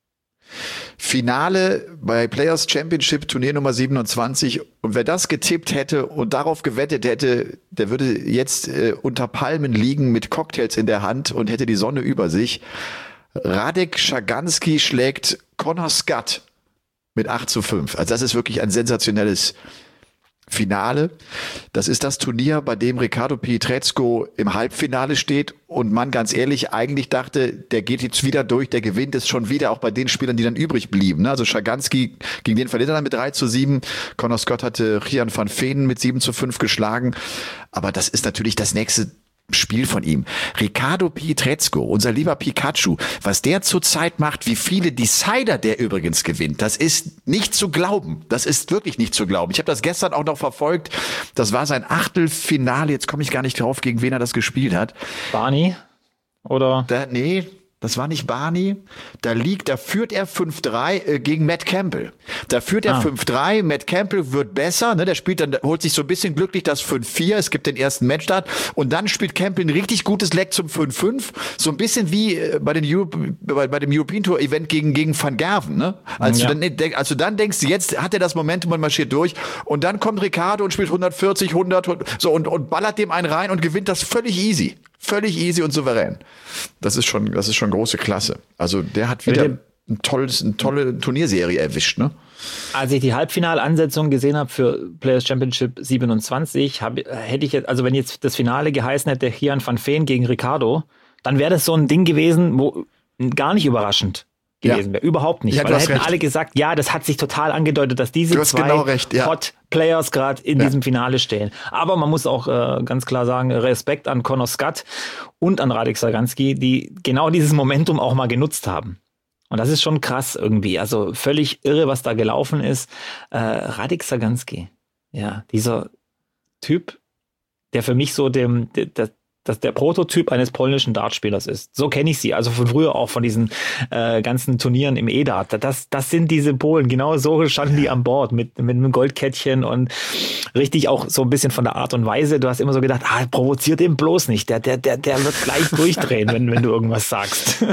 [SPEAKER 2] Finale bei Players Championship Turnier Nummer siebenundzwanzig. Und wer das getippt hätte und darauf gewettet hätte, der würde jetzt äh, unter Palmen liegen mit Cocktails in der Hand und hätte die Sonne über sich. Radek Schaganski schlägt Connor Scott mit acht zu fünf. Also das ist wirklich ein sensationelles Finale. Das ist das Turnier, bei dem Ricardo Pietrezco im Halbfinale steht und man ganz ehrlich eigentlich dachte, der geht jetzt wieder durch, der gewinnt es schon wieder, auch bei den Spielern, die dann übrig blieben. Also Schaganski, gegen den verliert er dann mit drei zu sieben. Connor Scott hatte Gian van Veen mit sieben zu fünf geschlagen. Aber das ist natürlich das nächste Spiel von ihm. Ricardo Pietrezco, unser lieber Pikachu, was der zurzeit macht, wie viele Decider der übrigens gewinnt, das ist nicht zu glauben. Das ist wirklich nicht zu glauben. Ich habe das gestern auch noch verfolgt. Das war sein Achtelfinale. Jetzt komme ich gar nicht drauf, gegen wen er das gespielt hat.
[SPEAKER 3] Barney? Oder?
[SPEAKER 2] Da, nee, das war nicht Barney. Da liegt, da führt er fünf drei äh, gegen Matt Campbell. Da führt er
[SPEAKER 3] Ah.
[SPEAKER 2] fünf drei. Matt Campbell wird besser, ne? Der spielt dann, holt sich so ein bisschen glücklich das fünf vier. Es gibt den ersten Matchstart. Und dann spielt Campbell ein richtig gutes Leck zum fünf fünf. So ein bisschen wie äh, bei, den Euro, bei, bei dem European Tour Event gegen, gegen Van Gerven, ne? Als,
[SPEAKER 3] Ja.
[SPEAKER 2] du dann, denk- als du dann denkst, jetzt hat er das Momentum und marschiert durch. Und dann kommt Ricardo und spielt hundertvierzig, hundert, so und, und ballert dem einen rein und gewinnt das völlig easy. Völlig easy und souverän. Das ist schon, das ist schon große Klasse. Also der hat wieder
[SPEAKER 3] Mit
[SPEAKER 2] ein tolles, eine tolle Turnierserie erwischt, ne?
[SPEAKER 3] Als ich die Halbfinalansetzung gesehen habe für Players Championship siebenundzwanzig, hab, hätte ich jetzt, also wenn jetzt das Finale geheißen hätte, Gian van Veen gegen Ricardo, dann wäre das so ein Ding gewesen, wo gar nicht überraschend gewesen wäre. Überhaupt nicht.
[SPEAKER 2] Ja,
[SPEAKER 3] Weil
[SPEAKER 2] du
[SPEAKER 3] da
[SPEAKER 2] hast
[SPEAKER 3] hätten
[SPEAKER 2] recht.
[SPEAKER 3] alle gesagt, ja, das hat sich total angedeutet, dass diese
[SPEAKER 2] Du hast
[SPEAKER 3] zwei
[SPEAKER 2] genau recht, ja.
[SPEAKER 3] Hot Players gerade in
[SPEAKER 2] Ja.
[SPEAKER 3] diesem Finale stehen. Aber man muss auch äh, ganz klar sagen, Respekt an Connor Scott und an Radek Szaganski, die genau dieses Momentum auch mal genutzt haben. Und das ist schon krass irgendwie. Also völlig irre, was da gelaufen ist. Äh, Radek Szaganski, ja, dieser Typ, der für mich so dem, der, der, das der Prototyp eines polnischen Dartspielers ist. So kenne ich sie, also von früher auch von diesen äh, ganzen Turnieren im E-Dart. Das, das sind diese Polen, genau so standen die an Bord mit, mit einem Goldkettchen und richtig auch so ein bisschen von der Art und Weise. Du hast immer so gedacht, ah, provoziert den bloß nicht, der, der, der, der wird gleich durchdrehen, wenn, wenn du irgendwas sagst.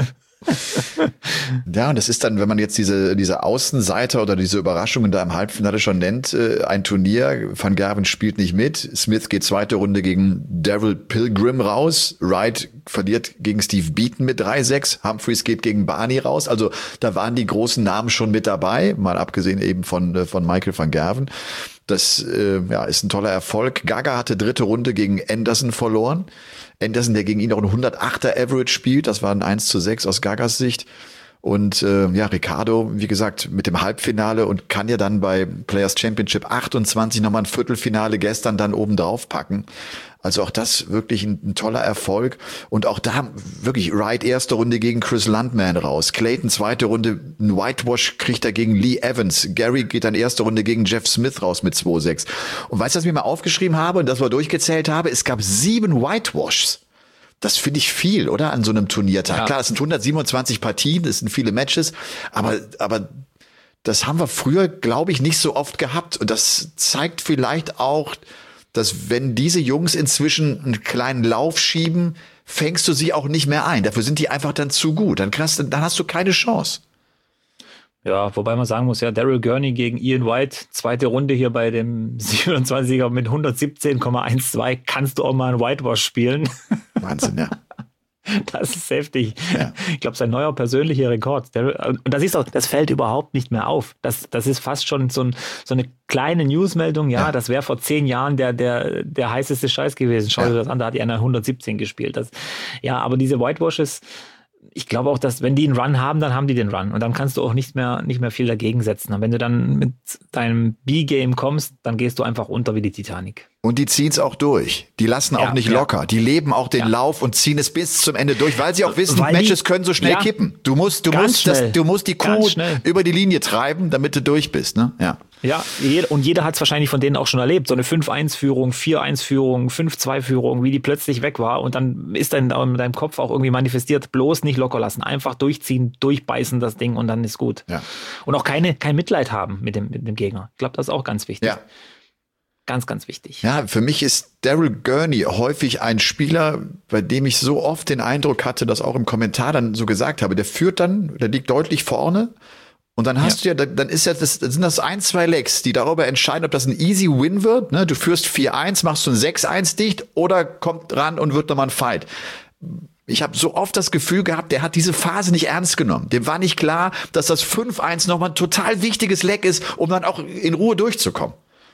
[SPEAKER 2] Ja, und das ist dann, wenn man jetzt diese, diese Außenseiter oder diese Überraschungen da im Halbfinale schon nennt, äh, ein Turnier. Van Gerven spielt nicht mit. Smith geht zweite Runde gegen Daryl Pilgrim raus. Wright verliert gegen Steve Beaton mit drei sechs. Humphreys geht gegen Barney raus. Also da waren die großen Namen schon mit dabei, mal abgesehen eben von, äh, von Michael van Gerven. Das äh, ja, ist ein toller Erfolg. Gaga hatte dritte Runde gegen Anderson verloren. Anderson, der gegen ihn auch ein hundertachter Average spielt. Das war ein eins zu sechs aus Gagas Sicht. Und äh, ja, Ricardo, wie gesagt, mit dem Halbfinale und kann ja dann bei Players Championship achtundzwanzig nochmal ein Viertelfinale gestern dann oben drauf packen. Also auch das wirklich ein, ein toller Erfolg. Und auch da wirklich Wright erste Runde gegen Chris Landman raus. Clayton zweite Runde, ein Whitewash kriegt er gegen Lee Evans. Gary geht dann erste Runde gegen Jeff Smith raus mit zwei sechs. Und weißt du, was ich mir mal aufgeschrieben habe und das wir durchgezählt habe? Es gab sieben Whitewashs. Das finde ich viel, oder? An so einem Turniertag.
[SPEAKER 3] Ja.
[SPEAKER 2] Klar, es sind hundertsiebenundzwanzig Partien, das sind viele Matches, aber, aber das haben wir früher, glaube ich, nicht so oft gehabt. Und das zeigt vielleicht auch, dass wenn diese Jungs inzwischen einen kleinen Lauf schieben, fängst du sie auch nicht mehr ein. Dafür sind die einfach dann zu gut. Dann, kannst, du- dann hast du keine Chance.
[SPEAKER 3] Ja, wobei man sagen muss, ja, Daryl Gurney gegen Ian White, zweite Runde hier bei dem siebenundzwanziger mit hundertsiebzehn Komma zwölf, kannst du auch mal einen Whitewash spielen.
[SPEAKER 2] Wahnsinn, ja.
[SPEAKER 3] Das ist heftig.
[SPEAKER 2] Ja.
[SPEAKER 3] Ich glaube, sein neuer persönlicher Rekord. Der, und das ist auch, das fällt überhaupt nicht mehr auf. Das, das ist fast schon so, ein, so eine kleine Newsmeldung. Ja, ja. Das wäre vor zehn Jahren der, der, der heißeste Scheiß gewesen. Schau dir ja. das an, da hat die einer hundertsiebzehn gespielt. Das, ja, aber diese Whitewashes, ich glaube auch, dass wenn die einen Run haben, dann haben die den Run. Und dann kannst du auch nicht mehr, nicht mehr viel dagegen setzen. Und wenn du dann mit deinem B-Game kommst, dann gehst du einfach unter wie die Titanic.
[SPEAKER 2] Und die ziehen es auch durch. Die lassen auch
[SPEAKER 3] ja,
[SPEAKER 2] nicht
[SPEAKER 3] ja.
[SPEAKER 2] locker. Die leben auch den ja. Lauf und ziehen es bis zum Ende durch, weil sie auch wissen, weil Matches die, können so schnell ja, kippen. Du musst, du musst, das, du musst die Kuh über die Linie treiben, damit du durch bist. Ne? Ja.
[SPEAKER 3] Ja, und jeder hat es wahrscheinlich von denen auch schon erlebt. So eine fünf eins Führung, vier eins Führung, fünf zwei Führung, wie die plötzlich weg war. Und dann ist dann in deinem Kopf auch irgendwie manifestiert, bloß nicht locker lassen. Einfach durchziehen, durchbeißen das Ding und dann ist gut.
[SPEAKER 2] Ja.
[SPEAKER 3] Und auch keine, kein Mitleid haben mit dem, mit dem Gegner. Ich glaube, das ist auch ganz wichtig.
[SPEAKER 2] Ja.
[SPEAKER 3] Ganz, ganz wichtig.
[SPEAKER 2] Ja, für mich ist Daryl Gurney häufig ein Spieler, bei dem ich so oft den Eindruck hatte, dass auch im Kommentar dann so gesagt habe, der führt dann, der liegt deutlich vorne. Und dann hast ja. du ja, dann ist ja das, dann sind das ein, zwei Legs, die darüber entscheiden, ob das ein easy Win wird. Ne? Du führst vier eins, machst du ein sechs eins dicht oder kommt ran und wird nochmal ein Fight. Ich habe so oft das Gefühl gehabt, der hat diese Phase nicht ernst genommen. Dem war nicht klar, dass das fünf eins nochmal ein total wichtiges Leg ist, um dann auch in Ruhe durchzukommen.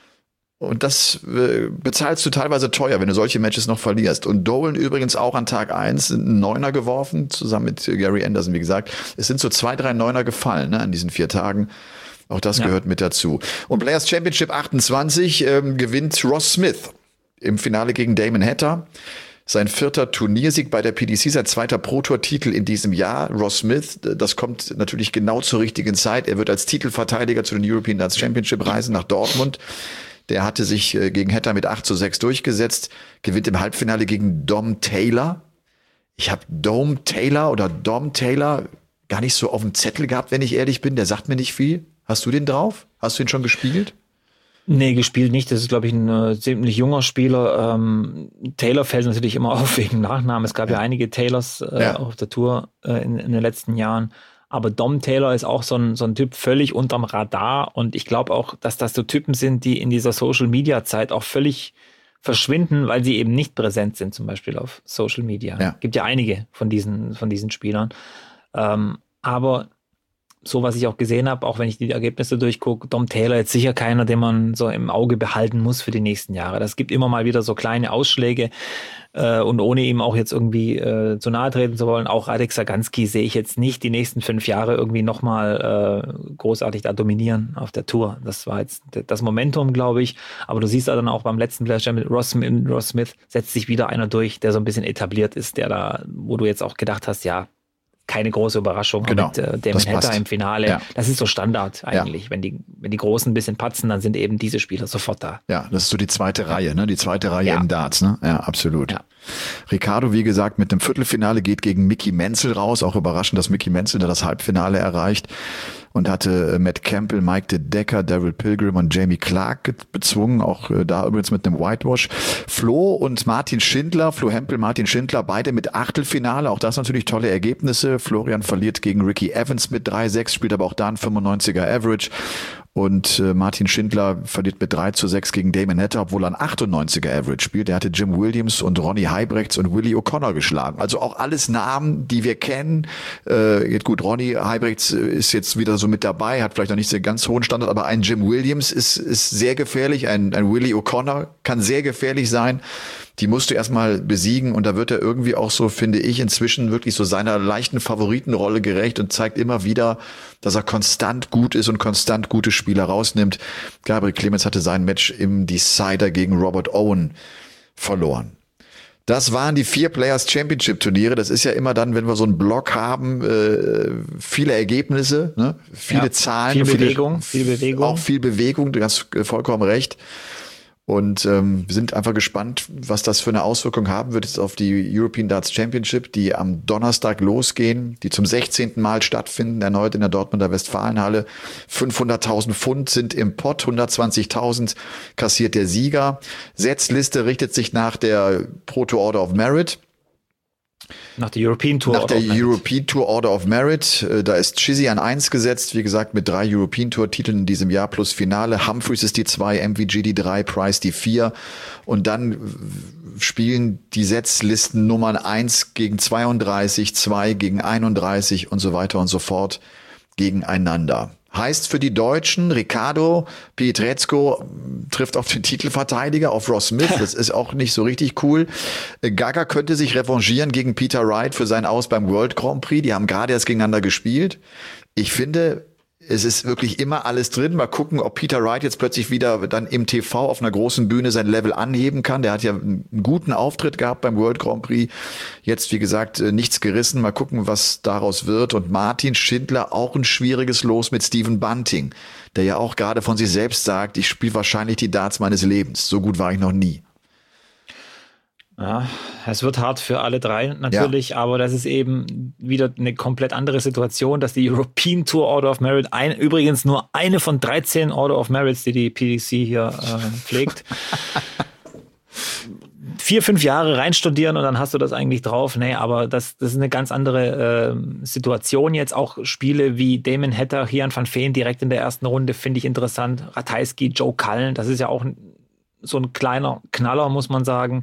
[SPEAKER 2] Und das äh, bezahlst du teilweise teuer, wenn du solche Matches noch verlierst. Und Dolan übrigens auch an Tag eins einen Neuner geworfen, zusammen mit Gary Anderson, wie gesagt. Es sind so zwei, drei Neuner gefallen, ne, an diesen vier Tagen. Auch das ja. gehört mit dazu. Und Players Championship achtundzwanzig ähm, gewinnt Ross Smith im Finale gegen Damon Hatter. Sein vierter Turniersieg bei der P D C, sein zweiter Pro-Tour-Titel in diesem Jahr. Ross Smith, das kommt natürlich genau zur richtigen Zeit. Er wird als Titelverteidiger zu den European Darts Championship reisen nach Dortmund. Der hatte sich gegen Hatter mit acht zu sechs durchgesetzt, gewinnt im Halbfinale gegen Dom Taylor. Ich habe Dom Taylor oder Dom Taylor gar nicht so auf dem Zettel gehabt, wenn ich ehrlich bin. Der sagt mir nicht viel. Hast du den drauf? Hast du ihn schon gespielt?
[SPEAKER 3] Nee, gespielt nicht. Das ist, glaube ich, ein äh, ziemlich junger Spieler. Ähm, Taylor fällt natürlich immer auf wegen Nachnamen. Es gab ja, ja einige Taylors äh, ja. auf der Tour äh, in, in den letzten Jahren. Aber Dom Taylor ist auch so ein, so ein Typ völlig unterm Radar. Und ich glaube auch, dass das so Typen sind, die in dieser Social-Media-Zeit auch völlig verschwinden, weil sie eben nicht präsent sind, zum Beispiel auf Social Media. Ja. Gibt ja einige von diesen, von diesen Spielern. Ähm, aber so, was ich auch gesehen habe, auch wenn ich die Ergebnisse durchgucke, Dom Taylor jetzt sicher keiner, den man so im Auge behalten muss für die nächsten Jahre. Das gibt immer mal wieder so kleine Ausschläge äh, und ohne ihm auch jetzt irgendwie äh, zu nahe treten zu wollen, auch Radek Saganski sehe ich jetzt nicht die nächsten fünf Jahre irgendwie nochmal äh, großartig da dominieren auf der Tour. Das war jetzt das Momentum, glaube ich. Aber du siehst ja dann auch beim letzten Player mit Ross, Ross Smith setzt sich wieder einer durch, der so ein bisschen etabliert ist, der da, wo du jetzt auch gedacht hast, ja, keine große Überraschung
[SPEAKER 2] genau,
[SPEAKER 3] mit äh, Damon Hatter im Finale. Ja. Das ist so Standard eigentlich. Ja. Wenn die, wenn die Großen ein bisschen patzen, dann sind eben diese Spieler sofort da.
[SPEAKER 2] Ja, das ist so die zweite Reihe, ne? Die zweite Reihe
[SPEAKER 3] ja.
[SPEAKER 2] im Darts, ne? Ja, absolut. Ja. Ricardo, wie gesagt, mit dem Viertelfinale geht gegen Mickey Menzel raus. Auch überraschend, dass Mickey Menzel da das Halbfinale erreicht. Und hatte Matt Campbell, Mike de Decker, Daryl Pilgrim und Jamie Clark bezwungen. Auch äh, da übrigens mit einem Whitewash. Flo und Martin Schindler, Flo Hempel, Martin Schindler, beide mit Achtelfinale. Auch das natürlich tolle Ergebnisse. Florian verliert gegen Ricky Evans mit drei sechs, spielt aber auch da ein fünfundneunziger Average. Und äh, Martin Schindler verliert mit drei zu sechs gegen Damon Hatter, obwohl er ein achtundneunziger Average spielt. Er hatte Jim Williams und Ronnie Heibrechts und Willie O'Connor geschlagen. Also auch alles Namen, die wir kennen. Äh, jetzt gut, Ronnie Heibrechts ist jetzt wieder so mit dabei, hat vielleicht noch nicht so ganz hohen Standard, aber ein Jim Williams ist ist sehr gefährlich. Ein, ein Willie O'Connor kann sehr gefährlich sein. Die musst du erstmal besiegen und da wird er irgendwie auch so, finde ich, inzwischen wirklich so seiner leichten Favoritenrolle gerecht und zeigt immer wieder, dass er konstant gut ist und konstant gute Spieler rausnimmt. Gabriel Clemens hatte sein Match im Decider gegen Robert Owen verloren. Das waren die vier Players Championship Turniere. Das ist ja immer dann, wenn wir so einen Block haben, äh, viele Ergebnisse, ne? viele ja, Zahlen.
[SPEAKER 3] Viel Bewegung, viele, viel Bewegung.
[SPEAKER 2] Auch viel Bewegung, du hast vollkommen recht. Und ähm, wir sind einfach gespannt, was das für eine Auswirkung haben wird jetzt auf die European Darts Championship, die am Donnerstag losgehen, die zum sechzehnten Mal stattfinden, erneut in der Dortmunder Westfalenhalle. fünfhunderttausend Pfund sind im Pott, hundertzwanzigtausend kassiert der Sieger. Setzliste richtet sich nach der Pro Tour Order of Merit.
[SPEAKER 3] Nach der European Tour
[SPEAKER 2] Nach
[SPEAKER 3] Order
[SPEAKER 2] der
[SPEAKER 3] of Merit.
[SPEAKER 2] European Tour Order of Merit. Äh, Da ist Chizzy an eins gesetzt, wie gesagt, mit drei European Tour Titeln in diesem Jahr plus Finale. Humphreys ist die zwei, M V G die drei, Price die vier. Und dann w- spielen die Setzlisten Nummern eins gegen zweiunddreißig, zwei gegen einunddreißig und so weiter und so fort gegeneinander. Heißt für die Deutschen, Riccardo Pietrezco trifft auf den Titelverteidiger, auf Ross Smith. Das ist auch nicht so richtig cool. Gaga könnte sich revanchieren gegen Peter Wright für seinen Aus beim World Grand Prix. Die haben gerade erst gegeneinander gespielt. Ich finde, es ist wirklich immer alles drin. Mal gucken, ob Peter Wright jetzt plötzlich wieder dann im T V auf einer großen Bühne sein Level anheben kann. Der hat ja einen guten Auftritt gehabt beim World Grand Prix. Jetzt, wie gesagt, nichts gerissen. Mal gucken, was daraus wird. Und Martin Schindler auch ein schwieriges Los mit Stephen Bunting, der ja auch gerade von sich selbst sagt, ich spiele wahrscheinlich die Darts meines Lebens. So gut war ich noch nie.
[SPEAKER 3] Ja, es wird hart für alle drei natürlich, ja. Aber das ist eben wieder eine komplett andere Situation, dass die European Tour Order of Merit, ein, übrigens nur eine von dreizehn Order of Merits, die die P D C hier äh, pflegt, vier, fünf Jahre reinstudieren und dann hast du das eigentlich drauf. Nee, aber das, das ist eine ganz andere äh, Situation jetzt. Auch Spiele wie Damon Hatter, Gian van Veen direkt in der ersten Runde finde ich interessant. Ratajski, Joe Cullen, das ist ja auch ein so ein kleiner Knaller, muss man sagen.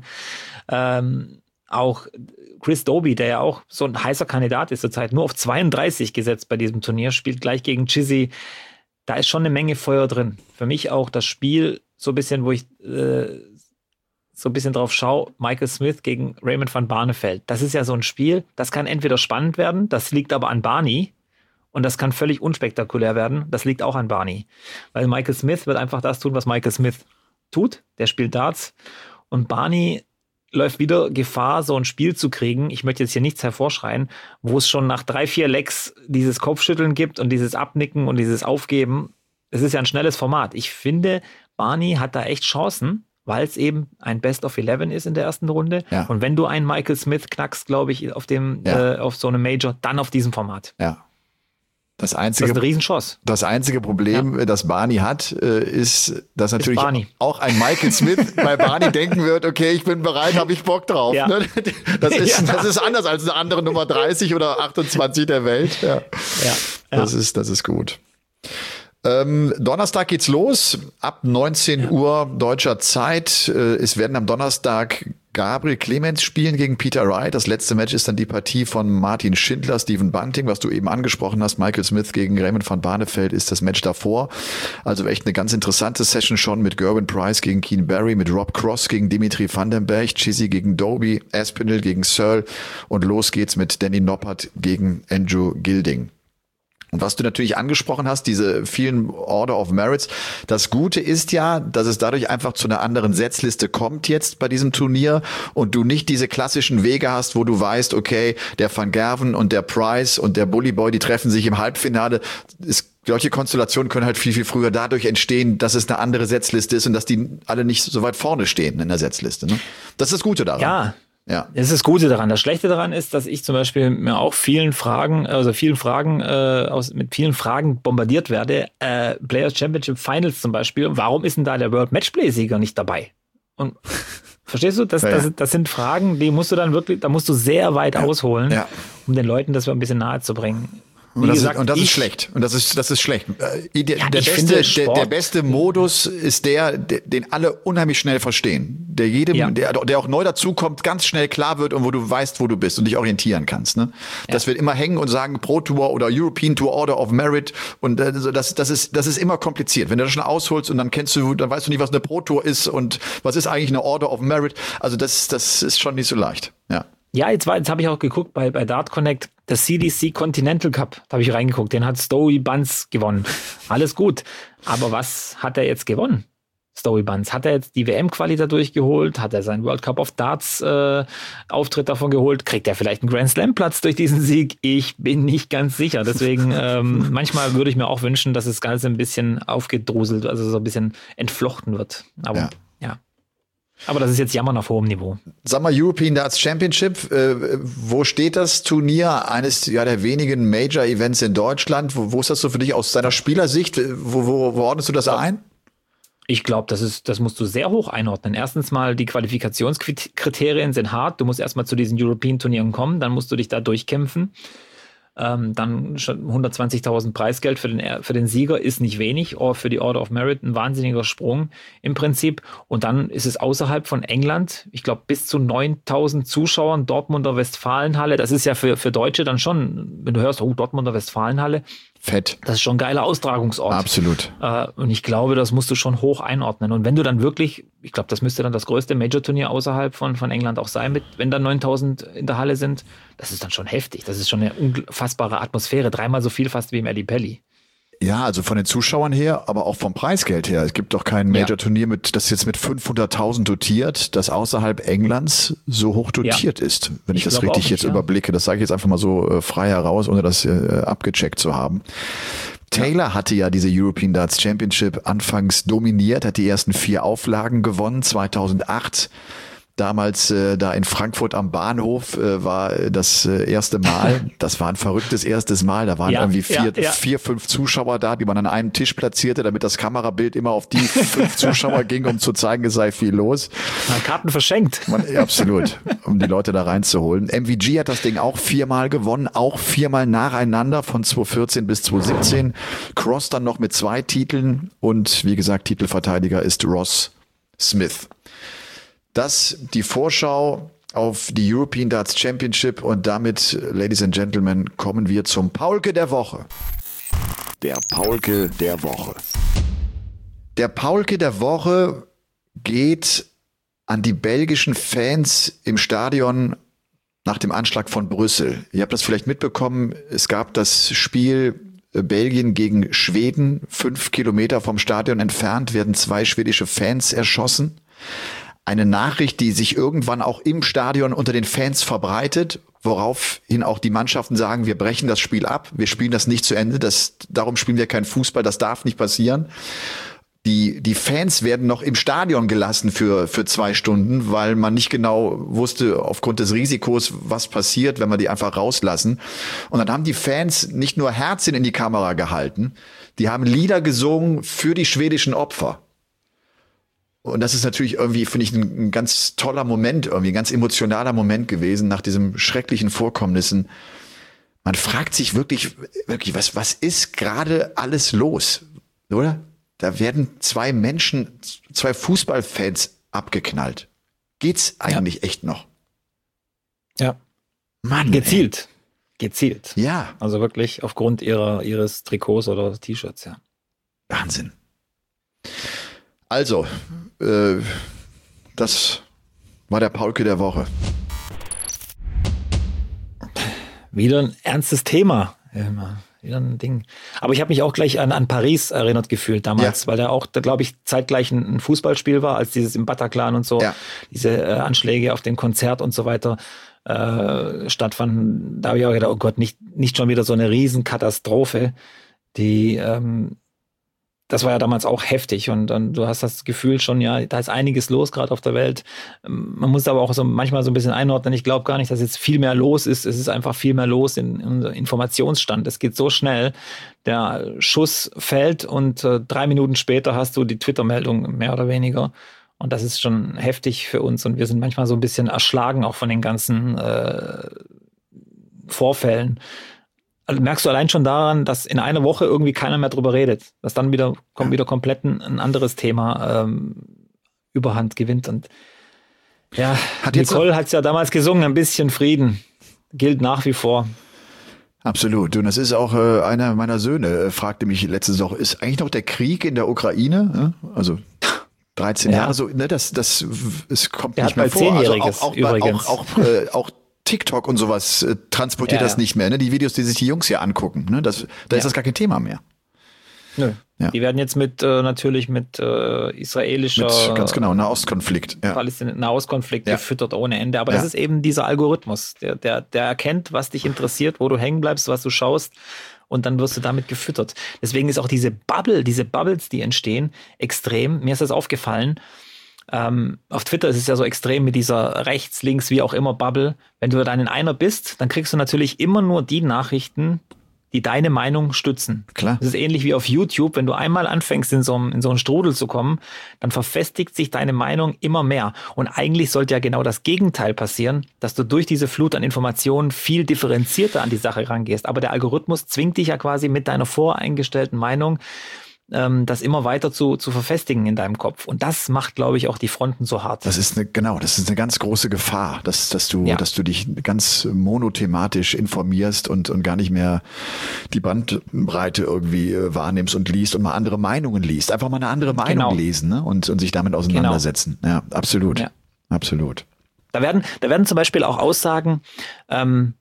[SPEAKER 3] Ähm, auch Chris Dobey, der ja auch so ein heißer Kandidat ist zurzeit, nur auf zweiunddreißig gesetzt bei diesem Turnier, spielt gleich gegen Chizzy. Da ist schon eine Menge Feuer drin. Für mich auch das Spiel, so ein bisschen, wo ich äh, so ein bisschen drauf schaue, Michael Smith gegen Raymond van Barneveld. Das ist ja so ein Spiel, das kann entweder spannend werden, das liegt aber an Barney. Und das kann völlig unspektakulär werden, das liegt auch an Barney. Weil Michael Smith wird einfach das tun, was Michael Smith tut, der spielt Darts und Barney läuft wieder Gefahr, so ein Spiel zu kriegen, ich möchte jetzt hier nichts hervorschreien, wo es schon nach drei, vier Lecks dieses Kopfschütteln gibt und dieses Abnicken und dieses Aufgeben. Es ist ja ein schnelles Format. Ich finde, Barney hat da echt Chancen, weil es eben ein Best of Eleven ist in der ersten Runde. Ja. Und wenn du einen Michael Smith knackst, glaube ich, auf dem ja. äh, auf so einem Major, dann auf diesem Format.
[SPEAKER 2] Ja. Das einzige,
[SPEAKER 3] das ist eine Riesenchance.
[SPEAKER 2] Das einzige Problem, ja. das Barney hat, ist, dass natürlich ist auch ein Michael Smith bei Barney denken wird, okay, ich bin bereit, habe ich Bock drauf. Ja. Das ist, ja. das ist anders als eine andere Nummer dreißig oder achtundzwanzig der Welt. Ja. Ja. Das ist, das ist gut. Ähm, Donnerstag geht's los, ab neunzehn Uhr deutscher Zeit. Äh, es werden am Donnerstag Gabriel Clemens spielen gegen Peter Wright. Das letzte Match ist dann die Partie von Martin Schindler, Stephen Bunting, was du eben angesprochen hast. Michael Smith gegen Raymond van Barneveld ist das Match davor. Also echt eine ganz interessante Session schon mit Gerwin Price gegen Keane Barry, mit Rob Cross gegen Dimitri Vandenberg, Chizzy gegen Dobey, Aspinall gegen Searle und los geht's mit Danny Noppert gegen Andrew Gilding. Und was du natürlich angesprochen hast, diese vielen Order of Merits, das Gute ist ja, dass es dadurch einfach zu einer anderen Setzliste kommt jetzt bei diesem Turnier und du nicht diese klassischen Wege hast, wo du weißt, okay, der Van Gerven und der Price und der Bully Boy, die treffen sich im Halbfinale. Es, solche Konstellationen können halt viel, viel früher dadurch entstehen, dass es eine andere Setzliste ist und dass die alle nicht so weit vorne stehen in der Setzliste. Ne? Das ist das Gute daran.
[SPEAKER 3] Ja. Ja. Das ist das Gute daran. Das Schlechte daran ist, dass ich zum Beispiel mir auch vielen Fragen, also vielen Fragen, äh, aus, mit vielen Fragen bombardiert werde. Äh, Players Championship Finals zum Beispiel. Warum ist denn da der World Matchplay-Sieger nicht dabei? Und verstehst du? Das, ja, das, das sind Fragen, die musst du dann wirklich, da musst du sehr weit ja. ausholen, ja. um den Leuten das ein bisschen nahe zu bringen.
[SPEAKER 2] Und das, gesagt, ist, und das ich, ist schlecht. Und das ist, das ist schlecht. Der, ja, der, beste, der, der beste Modus ist der, der, den alle unheimlich schnell verstehen. Der jedem, ja. der, der auch neu dazukommt, ganz schnell klar wird und wo du weißt, wo du bist und dich orientieren kannst. Ne? Ja. Das wird immer hängen und sagen Pro Tour oder European Tour Order of Merit. Und also das, das ist, das ist immer kompliziert. Wenn du das schon ausholst und dann kennst du, dann weißt du nicht, was eine Pro Tour ist und was ist eigentlich eine Order of Merit. Also das, das ist schon nicht so leicht. Ja.
[SPEAKER 3] Ja, jetzt, war, jetzt habe ich auch geguckt bei, bei Dart Connect, der C D C Continental Cup, da habe ich reingeguckt, den hat Stowy Buns gewonnen. Alles gut, aber was hat er jetzt gewonnen, Stowy Buns? Hat er jetzt die W M-Quali da durchgeholt? Hat er seinen World Cup of Darts äh, Auftritt davon geholt? Kriegt er vielleicht einen Grand Slam Platz durch diesen Sieg? Ich bin nicht ganz sicher, deswegen ähm, manchmal würde ich mir auch wünschen, dass das Ganze ein bisschen aufgedruselt, also so ein bisschen entflochten wird, aber ja. ja. Aber das ist jetzt Jammern auf hohem Niveau.
[SPEAKER 2] Sag mal, European Darts Championship, äh, wo steht das Turnier? Eines ja der wenigen Major-Events in Deutschland. Wo, wo ist das so für dich aus deiner Spielersicht? Wo, wo, wo ordnest du das ein?
[SPEAKER 3] Ich glaube, das ist, das musst du sehr hoch einordnen. Erstens mal, die Qualifikationskriterien sind hart. Du musst erstmal zu diesen European-Turnieren kommen, dann musst du dich da durchkämpfen. Ähm, dann schon hundertzwanzigtausend Preisgeld für den, für den Sieger ist nicht wenig, oder für die Order of Merit ein wahnsinniger Sprung im Prinzip. Und dann ist es außerhalb von England, ich glaube bis zu neuntausend Zuschauern, Dortmunder Westfalenhalle. Das ist ja für, für Deutsche dann schon, wenn du hörst, oh, Dortmunder Westfalenhalle.
[SPEAKER 2] Fett.
[SPEAKER 3] Das ist schon ein geiler Austragungsort.
[SPEAKER 2] Absolut.
[SPEAKER 3] Äh, und ich glaube, das musst du schon hoch einordnen. Und wenn du dann wirklich, ich glaube, das müsste dann das größte Major-Turnier außerhalb von, von England auch sein, mit, wenn dann neuntausend in der Halle sind, das ist dann schon heftig. Das ist schon eine unfassbare Atmosphäre. Dreimal so viel fast wie im Eddie Pelly.
[SPEAKER 2] Ja, also von den Zuschauern her, aber auch vom Preisgeld her. Es gibt doch kein Major-Turnier, mit, das jetzt mit fünfhunderttausend dotiert, das außerhalb Englands so hoch dotiert ja. ist. Wenn ich, ich das richtig nicht, jetzt ja. überblicke. Das sage ich jetzt einfach mal so äh, frei heraus, ohne das äh, abgecheckt zu haben. Taylor ja. hatte ja diese European Darts Championship anfangs dominiert, hat die ersten vier Auflagen gewonnen, zweitausendacht. Damals äh, da in Frankfurt am Bahnhof äh, war das äh, erste Mal, das war ein verrücktes erstes Mal, da waren ja, irgendwie vier, ja, ja. vier, fünf Zuschauer da, die man an einem Tisch platzierte, damit das Kamerabild immer auf die fünf Zuschauer ging, um zu zeigen, es sei viel los.
[SPEAKER 3] Man Karten verschenkt.
[SPEAKER 2] Man, ja, absolut, um die Leute da reinzuholen. M V G hat das Ding auch viermal gewonnen, auch viermal nacheinander von zweitausendvierzehn bis zweitausendsiebzehn. Cross dann noch mit zwei Titeln und wie gesagt, Titelverteidiger ist Ross Smith. Das die Vorschau auf die European Darts Championship und damit, Ladies and Gentlemen, kommen wir zum Paulke der Woche. Der Paulke der Woche. Der Paulke der Woche geht an die belgischen Fans im Stadion nach dem Anschlag von Brüssel. Ihr habt das vielleicht mitbekommen, es gab das Spiel Belgien gegen Schweden. Fünf Kilometer vom Stadion entfernt werden zwei schwedische Fans erschossen. Eine Nachricht, die sich irgendwann auch im Stadion unter den Fans verbreitet, woraufhin auch die Mannschaften sagen, wir brechen das Spiel ab, wir spielen das nicht zu Ende, das, darum spielen wir keinen Fußball, das darf nicht passieren. Die, die Fans werden noch im Stadion gelassen für, für zwei Stunden, weil man nicht genau wusste, aufgrund des Risikos, was passiert, wenn wir die einfach rauslassen. Und dann haben die Fans nicht nur Herzchen in die Kamera gehalten, die haben Lieder gesungen für die schwedischen Opfer. Und das ist natürlich irgendwie, finde ich, ein, ein ganz toller Moment, irgendwie ein ganz emotionaler Moment gewesen nach diesen schrecklichen Vorkommnissen. Man fragt sich wirklich, wirklich, was, was ist gerade alles los, oder? Da werden zwei Menschen, zwei Fußballfans abgeknallt. Geht's eigentlich ja. echt noch?
[SPEAKER 3] Ja.
[SPEAKER 2] Mann.
[SPEAKER 3] Gezielt. Ey. Gezielt.
[SPEAKER 2] Ja.
[SPEAKER 3] Also wirklich aufgrund ihrer, ihres Trikots oder T-Shirts, ja.
[SPEAKER 2] Wahnsinn. Also, äh, das war der Paulke der Woche.
[SPEAKER 3] Wieder ein ernstes Thema. Wieder ein Ding. Aber ich habe mich auch gleich an, an Paris erinnert gefühlt damals, ja. weil da auch, da glaube ich, zeitgleich ein, ein Fußballspiel war, als dieses im Bataclan und so, ja. diese äh, Anschläge auf dem Konzert und so weiter äh, stattfanden. Da habe ich auch gedacht, oh Gott, nicht, nicht schon wieder so eine Riesenkatastrophe, die ähm, das war ja damals auch heftig und dann du hast das Gefühl schon, ja, da ist einiges los gerade auf der Welt. Man muss aber auch so manchmal so ein bisschen einordnen. Ich glaube gar nicht, dass jetzt viel mehr los ist. Es ist einfach viel mehr los in, in unserem Informationsstand. Es geht so schnell. Der Schuss fällt und äh, drei Minuten später hast du die Twitter-Meldung mehr oder weniger. Und das ist schon heftig für uns und wir sind manchmal so ein bisschen erschlagen auch von den ganzen äh, Vorfällen. Also merkst du allein schon daran, dass in einer Woche irgendwie keiner mehr drüber redet, dass dann wieder kommt wieder komplett ein, ein anderes Thema ähm, Überhand gewinnt und ja, hat Nicole hat es ja damals gesungen, ein bisschen Frieden gilt nach wie vor.
[SPEAKER 2] Absolut. Und das ist auch äh, einer meiner Söhne äh, fragte mich letzte Woche, ist eigentlich noch der Krieg in der Ukraine? Äh? Also dreizehn ja. Jahre so, ne, das das es kommt
[SPEAKER 3] der
[SPEAKER 2] nicht mehr vor.
[SPEAKER 3] Also auch, auch, übrigens.
[SPEAKER 2] auch auch, äh, auch TikTok und sowas äh, transportiert ja, das ja. nicht mehr, ne? Die Videos, die sich die Jungs hier angucken, ne? Das, da ja. ist das gar kein Thema mehr.
[SPEAKER 3] Nö. Ja. Die werden jetzt mit äh, natürlich mit äh, israelischer
[SPEAKER 2] mit, ganz genau, Nahostkonflikt, ja.
[SPEAKER 3] Palästin- Nahostkonflikt
[SPEAKER 2] ja.
[SPEAKER 3] gefüttert ohne Ende. Aber
[SPEAKER 2] ja.
[SPEAKER 3] das ist eben dieser Algorithmus, der, der, der erkennt, was dich interessiert, wo du hängen bleibst, was du schaust. Und dann wirst du damit gefüttert. Deswegen ist auch diese Bubble, diese Bubbles, die entstehen, extrem. Mir ist das aufgefallen. Ähm, auf Twitter ist es ja so extrem mit dieser rechts, links, wie auch immer Bubble. Wenn du dann in einer bist, dann kriegst du natürlich immer nur die Nachrichten, die deine Meinung stützen.
[SPEAKER 2] Klar.
[SPEAKER 3] Das ist ähnlich wie auf YouTube. Wenn du einmal anfängst, in so, einem, in so einen Strudel zu kommen, dann verfestigt sich deine Meinung immer mehr. Und eigentlich sollte ja genau das Gegenteil passieren, dass du durch diese Flut an Informationen viel differenzierter an die Sache rangehst. Aber der Algorithmus zwingt dich ja quasi mit deiner voreingestellten Meinung, ähm, das immer weiter zu, zu verfestigen in deinem Kopf. Und das macht, glaube ich, auch die Fronten so hart.
[SPEAKER 2] Das ist eine, genau, das ist eine ganz große Gefahr, dass, dass du,
[SPEAKER 3] Ja.
[SPEAKER 2] dass du dich ganz monothematisch informierst und, und gar nicht mehr die Bandbreite irgendwie äh, wahrnimmst und liest und mal andere Meinungen liest. Einfach mal eine andere Meinung
[SPEAKER 3] Genau.
[SPEAKER 2] lesen, ne? und, und sich damit auseinandersetzen. Ja, absolut.
[SPEAKER 3] Ja.
[SPEAKER 2] Absolut.
[SPEAKER 3] Da werden, da werden zum Beispiel auch Aussagen, ähm,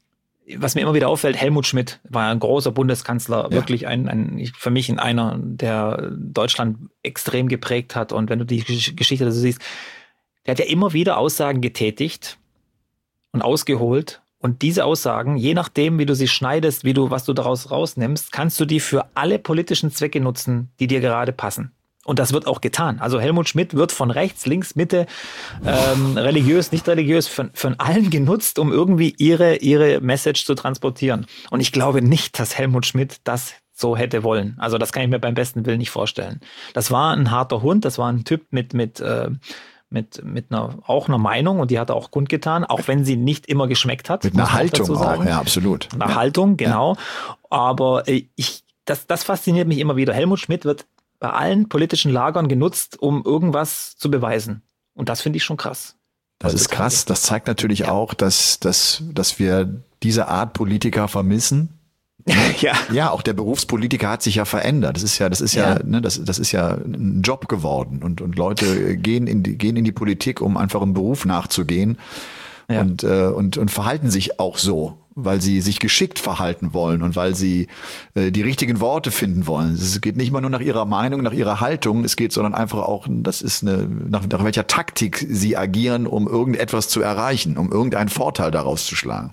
[SPEAKER 3] was mir immer wieder auffällt, Helmut Schmidt war ein großer Bundeskanzler,
[SPEAKER 2] Ja.
[SPEAKER 3] wirklich ein, ein, für mich ein einer, der Deutschland extrem geprägt hat. Und wenn du die Gesch- Geschichte dazu siehst, der hat ja immer wieder Aussagen getätigt und ausgeholt. Und diese Aussagen, je nachdem, wie du sie schneidest, wie du, was du daraus rausnimmst, kannst du die für alle politischen Zwecke nutzen, die dir gerade passen. Und das wird auch getan. Also Helmut Schmidt wird von rechts, links, Mitte, ähm, religiös, nicht religiös, von, von allen genutzt, um irgendwie ihre, ihre Message zu transportieren. Und ich glaube nicht, dass Helmut Schmidt das so hätte wollen. Also das kann ich mir beim besten Willen nicht vorstellen. Das war ein harter Hund, das war ein Typ mit, mit, äh, mit, mit einer, auch einer Meinung, und die hat er auch kundgetan, auch wenn sie nicht immer geschmeckt hat.
[SPEAKER 2] Mit
[SPEAKER 3] muss
[SPEAKER 2] einer
[SPEAKER 3] man
[SPEAKER 2] Haltung
[SPEAKER 3] dazu
[SPEAKER 2] auch,
[SPEAKER 3] sagen.
[SPEAKER 2] ja, absolut.
[SPEAKER 3] Eine
[SPEAKER 2] Ja.
[SPEAKER 3] Haltung, genau. Aber äh, ich, das, das fasziniert mich immer wieder. Helmut Schmidt wird bei allen politischen Lagern genutzt, um irgendwas zu beweisen. Und das finde ich schon krass.
[SPEAKER 2] Das ist krass. Das zeigt natürlich
[SPEAKER 3] Ja.
[SPEAKER 2] auch, dass, dass, dass wir diese Art Politiker vermissen.
[SPEAKER 3] Ja.
[SPEAKER 2] Ja, auch der Berufspolitiker hat sich ja verändert. Das ist ja, das ist ja,
[SPEAKER 3] Ja.
[SPEAKER 2] ne, das, das ist ja ein Job geworden, und, und Leute gehen in die, gehen in die Politik, um einfach im Beruf nachzugehen.
[SPEAKER 3] Ja.
[SPEAKER 2] Und, äh, und, und verhalten sich auch so, weil sie sich geschickt verhalten wollen und weil sie äh, die richtigen Worte finden wollen. Es geht nicht immer nur nach ihrer Meinung, nach ihrer Haltung, es geht, sondern einfach auch, das ist eine, nach, nach welcher Taktik sie agieren, um irgendetwas zu erreichen, um irgendeinen Vorteil daraus zu schlagen.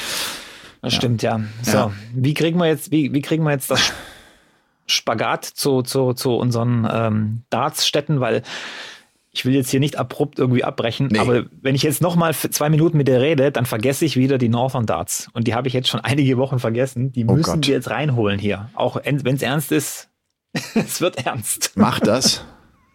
[SPEAKER 3] Das stimmt, ja. So,
[SPEAKER 2] Ja.
[SPEAKER 3] wie kriegen wir jetzt, wie, wie kriegen wir jetzt das Spagat zu, zu, zu unseren ähm, Dartstätten? Weil ich will jetzt hier nicht abrupt irgendwie abbrechen,
[SPEAKER 2] Nee.
[SPEAKER 3] aber wenn ich jetzt noch mal für zwei Minuten mit dir rede, dann vergesse ich wieder die Northern Darts. Und die habe ich jetzt schon einige Wochen vergessen. Die
[SPEAKER 2] Oh
[SPEAKER 3] müssen
[SPEAKER 2] Gott.
[SPEAKER 3] wir jetzt reinholen hier. Auch wenn es ernst ist, es wird ernst.
[SPEAKER 2] Mach das.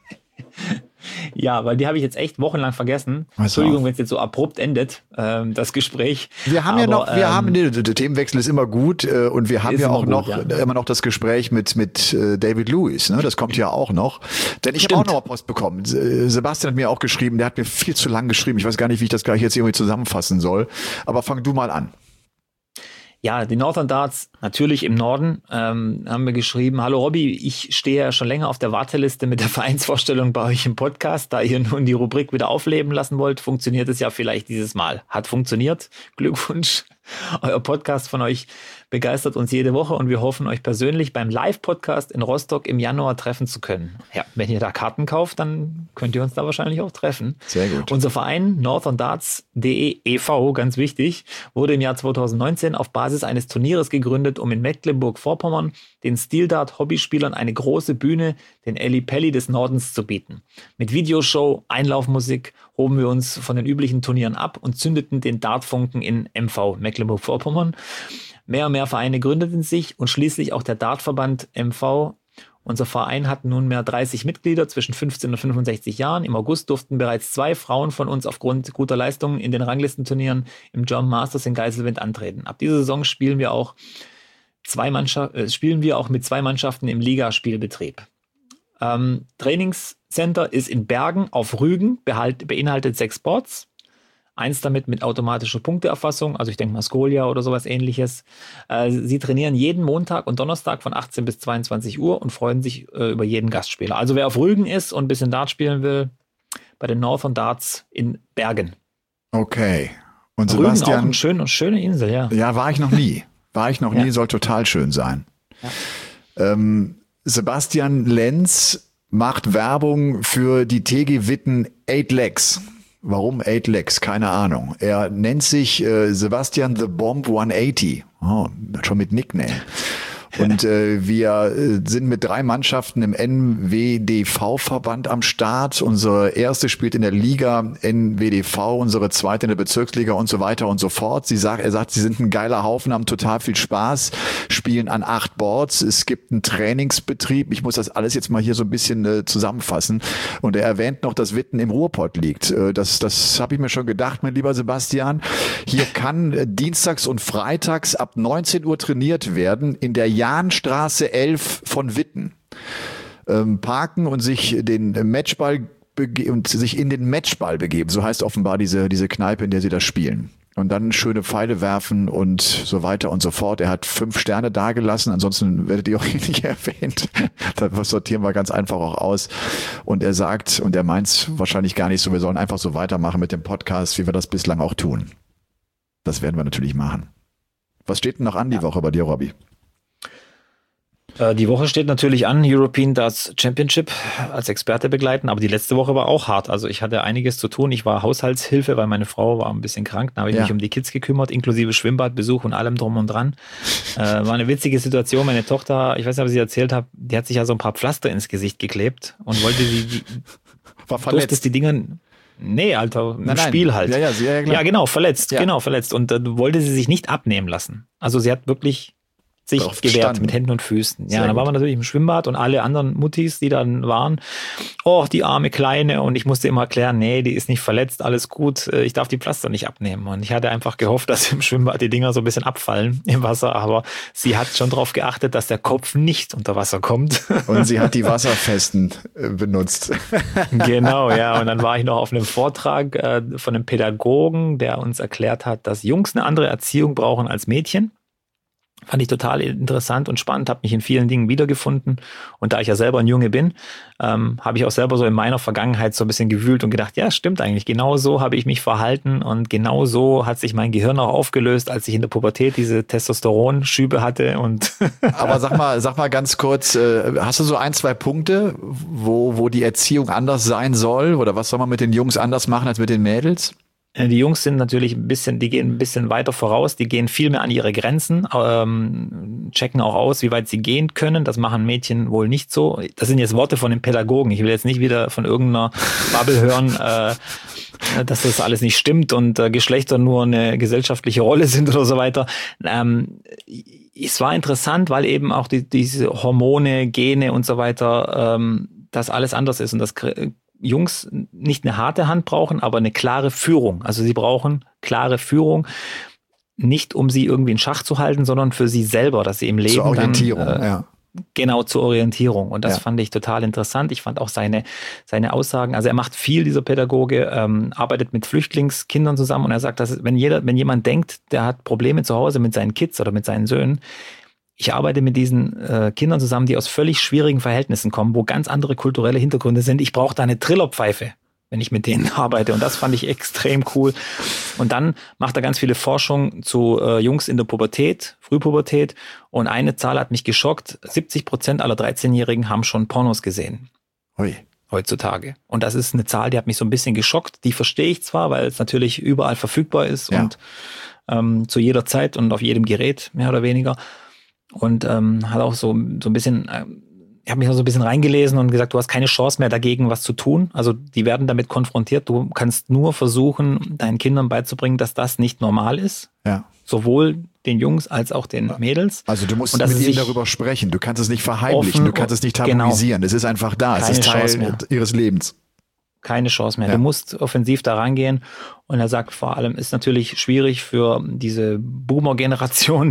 [SPEAKER 3] Ja, weil die habe ich jetzt echt wochenlang vergessen.
[SPEAKER 2] Pass
[SPEAKER 3] Entschuldigung,
[SPEAKER 2] auf.
[SPEAKER 3] wenn es jetzt so abrupt endet, ähm, das Gespräch.
[SPEAKER 2] Wir haben ja
[SPEAKER 3] Aber,
[SPEAKER 2] noch, wir
[SPEAKER 3] ähm,
[SPEAKER 2] haben, nee, der der Themenwechsel ist immer gut, äh, und wir haben
[SPEAKER 3] Ist
[SPEAKER 2] ja
[SPEAKER 3] immer
[SPEAKER 2] auch
[SPEAKER 3] gut,
[SPEAKER 2] noch,
[SPEAKER 3] ja.
[SPEAKER 2] äh, immer noch das Gespräch mit, mit äh, David Lewis, ne? Das kommt ja auch noch. Denn ich habe auch
[SPEAKER 3] Stimmt.
[SPEAKER 2] noch mal Post bekommen. Se- Sebastian hat mir auch geschrieben, der hat mir viel zu lang geschrieben. Ich weiß gar nicht, wie ich das gleich jetzt irgendwie zusammenfassen soll. Aber fang du mal an.
[SPEAKER 3] Ja, die Northern Darts, natürlich im Norden, ähm, haben wir geschrieben, hallo Robby, ich stehe ja schon länger auf der Warteliste mit der Vereinsvorstellung bei euch im Podcast. Da ihr nun die Rubrik wieder aufleben lassen wollt, funktioniert es ja vielleicht dieses Mal. Hat funktioniert. Glückwunsch. Euer Podcast von euch begeistert uns jede Woche, und wir hoffen, euch persönlich beim Live-Podcast in Rostock im Januar treffen zu können. Ja, wenn ihr da Karten kauft, dann könnt ihr uns da wahrscheinlich auch treffen.
[SPEAKER 2] Sehr gut.
[SPEAKER 3] Unser Verein northern darts punkt de e V, ganz wichtig, wurde im Jahr zweitausendneunzehn auf Basis eines Turnieres gegründet, um in Mecklenburg-Vorpommern den Steel-Dart-Hobbyspielern eine große Bühne, den Eli Pelli des Nordens, zu bieten. Mit Videoshow, Einlaufmusik hoben wir uns von den üblichen Turnieren ab und zündeten den Dartfunken in M V, Mecklenburg-Vorpommern. Mehr und mehr Vereine gründeten sich, und schließlich auch der Dartverband M V. Unser Verein hat nunmehr dreißig Mitglieder zwischen fünfzehn und fünfundsechzig Jahren. Im August durften bereits zwei Frauen von uns aufgrund guter Leistungen in den Ranglistenturnieren im German Masters in Geiselwind antreten. Ab dieser Saison spielen wir auch zwei Mannschaft, äh, spielen wir auch mit zwei Mannschaften im Ligaspielbetrieb. Ähm, Trainingscenter ist in Bergen auf Rügen, behalt, beinhaltet sechs Boards. Eins damit mit automatischer Punkteerfassung, also ich denke mal Scolia oder sowas ähnliches. Äh, sie trainieren jeden Montag und Donnerstag von achtzehn bis zweiundzwanzig Uhr und freuen sich äh, über jeden Gastspieler. Also wer auf Rügen ist und ein bisschen Dart spielen will, bei den Northern Darts in Bergen.
[SPEAKER 2] Okay. Und
[SPEAKER 3] Rügen auch
[SPEAKER 2] Sebastian,
[SPEAKER 3] eine schöne, schöne Insel, ja.
[SPEAKER 2] ja, war ich noch nie. War ich noch
[SPEAKER 3] Ja.
[SPEAKER 2] nie, soll total schön sein. Ähm, Sebastian Lenz macht Werbung für die T G Witten Eight Legs. Warum Eight Legs? Keine Ahnung. Er nennt sich äh, Sebastian The Bomb hundertachtzig. Oh, schon mit Nickname. Und äh, wir sind mit drei Mannschaften im N W D V-Verband am Start. Unsere erste spielt in der Liga N W D V, unsere zweite in der Bezirksliga und so weiter und so fort. Sie sagt, er sagt, sie sind ein geiler Haufen, haben total viel Spaß, spielen an acht Boards. Es gibt einen Trainingsbetrieb. Ich muss das alles jetzt mal hier so ein bisschen äh, zusammenfassen. Und er erwähnt noch, dass Witten im Ruhrpott liegt. Äh, das das habe ich mir schon gedacht, mein lieber Sebastian. Hier kann äh, dienstags und freitags ab neunzehn Uhr trainiert werden in der Jahnstraße elf von Witten. Ähm, parken und sich den Matchball bege- und sich in den Matchball begeben. So heißt offenbar diese, diese Kneipe, in der sie da spielen. Und dann schöne Pfeile werfen und so weiter und so fort. Er hat fünf Sterne dagelassen, ansonsten werdet ihr auch hier nicht erwähnt. Das sortieren wir ganz einfach auch aus. Und er sagt, und er meint es wahrscheinlich gar nicht so, wir sollen einfach so weitermachen mit dem Podcast, wie wir das bislang auch tun. Das werden wir natürlich machen. Was steht denn noch an die ja. Woche bei dir, Robby?
[SPEAKER 3] Die Woche steht natürlich an, European Darts Championship als Experte begleiten, aber die letzte Woche war auch hart. Also ich hatte einiges zu tun. Ich war Haushaltshilfe, weil meine Frau war ein bisschen krank. Da habe ich ja. mich um die Kids gekümmert, inklusive Schwimmbadbesuch und allem drum und dran. Äh, war eine witzige Situation. Meine Tochter, ich weiß nicht, ob ich sie erzählt habe, die hat sich ja so ein paar Pflaster ins Gesicht geklebt und wollte die, die
[SPEAKER 2] war verletzt.
[SPEAKER 3] die Dinger... Nee, Alter, im
[SPEAKER 2] nein,
[SPEAKER 3] Spiel
[SPEAKER 2] nein.
[SPEAKER 3] halt.
[SPEAKER 2] Ja, ja, ja, ja,
[SPEAKER 3] ja genau, verletzt,
[SPEAKER 2] ja.
[SPEAKER 3] genau, verletzt. Und äh, wollte sie sich nicht abnehmen lassen. Also sie hat wirklich sich
[SPEAKER 2] Darauf
[SPEAKER 3] gewehrt
[SPEAKER 2] gestanden.
[SPEAKER 3] mit Händen und Füßen.
[SPEAKER 2] Sehr
[SPEAKER 3] Ja, dann
[SPEAKER 2] gut.
[SPEAKER 3] waren wir natürlich im Schwimmbad und alle anderen Muttis, die dann waren, oh, die arme Kleine, und ich musste immer erklären, nee, die ist nicht verletzt, alles gut, ich darf die Pflaster nicht abnehmen. Und ich hatte einfach gehofft, dass im Schwimmbad die Dinger so ein bisschen abfallen im Wasser, aber sie hat schon darauf geachtet, dass der Kopf nicht unter Wasser kommt.
[SPEAKER 2] Und sie hat die Wasserfesten äh, benutzt.
[SPEAKER 3] Genau, ja. Und dann war ich noch auf einem Vortrag äh, von einem Pädagogen, der uns erklärt hat, dass Jungs eine andere Erziehung brauchen als Mädchen. Fand ich total interessant und spannend, habe mich in vielen Dingen wiedergefunden. Und da ich ja selber ein Junge bin, ähm, habe ich auch selber so in meiner Vergangenheit so ein bisschen gewühlt und gedacht, ja, stimmt eigentlich, genau so habe ich mich verhalten und genau so hat sich mein Gehirn auch aufgelöst, als ich in der Pubertät diese Testosteronschübe hatte. Und
[SPEAKER 2] Aber sag mal, sag mal ganz kurz, äh, hast du so ein, zwei Punkte, wo, wo die Erziehung anders sein soll? Oder was soll man mit den Jungs anders machen als mit den Mädels?
[SPEAKER 3] Die Jungs sind natürlich ein bisschen, die gehen ein bisschen weiter voraus, die gehen viel mehr an ihre Grenzen, ähm, checken auch aus, wie weit sie gehen können. Das machen Mädchen wohl nicht so. Das sind jetzt Worte von den Pädagogen. Ich will jetzt nicht wieder von irgendeiner Bubble hören, äh, dass das alles nicht stimmt und äh, Geschlechter nur eine gesellschaftliche Rolle sind oder so weiter. Ähm, es war interessant, weil eben auch die, diese Hormone, Gene und so weiter, ähm, das alles anders ist und das Jungs nicht eine harte Hand brauchen, aber eine klare Führung. Also sie brauchen klare Führung, nicht um sie irgendwie in Schach zu halten, sondern für sie selber, dass sie im Leben
[SPEAKER 2] zur Orientierung,
[SPEAKER 3] dann, äh,
[SPEAKER 2] ja.
[SPEAKER 3] Genau, zur Orientierung. Und das
[SPEAKER 2] ja.
[SPEAKER 3] fand ich total interessant. Ich fand auch seine, seine Aussagen, also er macht viel, dieser Pädagoge, ähm, arbeitet mit Flüchtlingskindern zusammen und er sagt, dass wenn jeder, wenn jemand denkt, der hat Probleme zu Hause mit seinen Kids oder mit seinen Söhnen, ich arbeite mit diesen äh, Kindern zusammen, die aus völlig schwierigen Verhältnissen kommen, wo ganz andere kulturelle Hintergründe sind. Ich brauche da eine Trillerpfeife, wenn ich mit denen arbeite. Und das fand ich extrem cool. Und dann macht er ganz viele Forschung zu äh, Jungs in der Pubertät, Frühpubertät. Und eine Zahl hat mich geschockt. siebzig Prozent aller dreizehnjährigen haben schon Pornos gesehen.
[SPEAKER 2] Ui.
[SPEAKER 3] Heutzutage. Und das ist eine Zahl, die hat mich so ein bisschen geschockt. Die verstehe ich zwar, weil es natürlich überall verfügbar ist
[SPEAKER 2] ja.
[SPEAKER 3] und ähm, zu jeder Zeit und auf jedem Gerät, mehr oder weniger. Und ähm, hat auch so, so ein bisschen, äh, ich habe mich auch so ein bisschen reingelesen und gesagt, du hast keine Chance mehr dagegen, was zu tun. Also die werden damit konfrontiert. Du kannst nur versuchen, deinen Kindern beizubringen, dass das nicht normal ist.
[SPEAKER 2] Ja.
[SPEAKER 3] Sowohl den Jungs als auch den Mädels.
[SPEAKER 2] Also du musst
[SPEAKER 3] und
[SPEAKER 2] mit ihnen darüber sprechen. Du kannst es nicht verheimlichen. Du kannst es nicht tabuisieren. Genau. Es ist einfach da. Es ist Teil ihres Lebens.
[SPEAKER 3] Keine Chance mehr.
[SPEAKER 2] Ja.
[SPEAKER 3] Du musst offensiv da rangehen. Und er sagt, vor allem ist natürlich schwierig für diese Boomer-Generation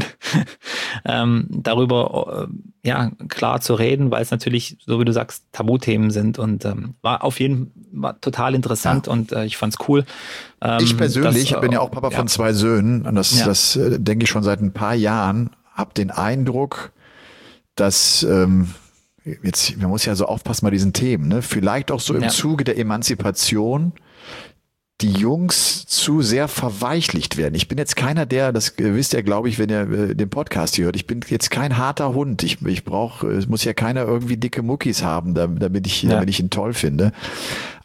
[SPEAKER 3] ähm, darüber äh, ja klar zu reden, weil es natürlich, so wie du sagst, Tabuthemen sind. Und ähm, war auf jeden Fall total interessant ja. und äh, ich fand's cool. Ähm,
[SPEAKER 2] ich persönlich
[SPEAKER 3] dass,
[SPEAKER 2] bin ja auch Papa ja. von zwei Söhnen und das, ja. das äh, denke ich schon seit ein paar Jahren, habe den Eindruck, dass ähm, jetzt, man muss ja so aufpassen bei diesen Themen, ne? Vielleicht auch so im ja. Zuge der Emanzipation die Jungs zu sehr verweichlicht werden. Ich bin jetzt keiner, der, das wisst ihr, glaube ich, wenn ihr äh, den Podcast hier hört, ich bin jetzt kein harter Hund. Ich, ich brauche, es muss ja keiner irgendwie dicke Muckis haben, damit ich, ja. damit ich ihn toll finde.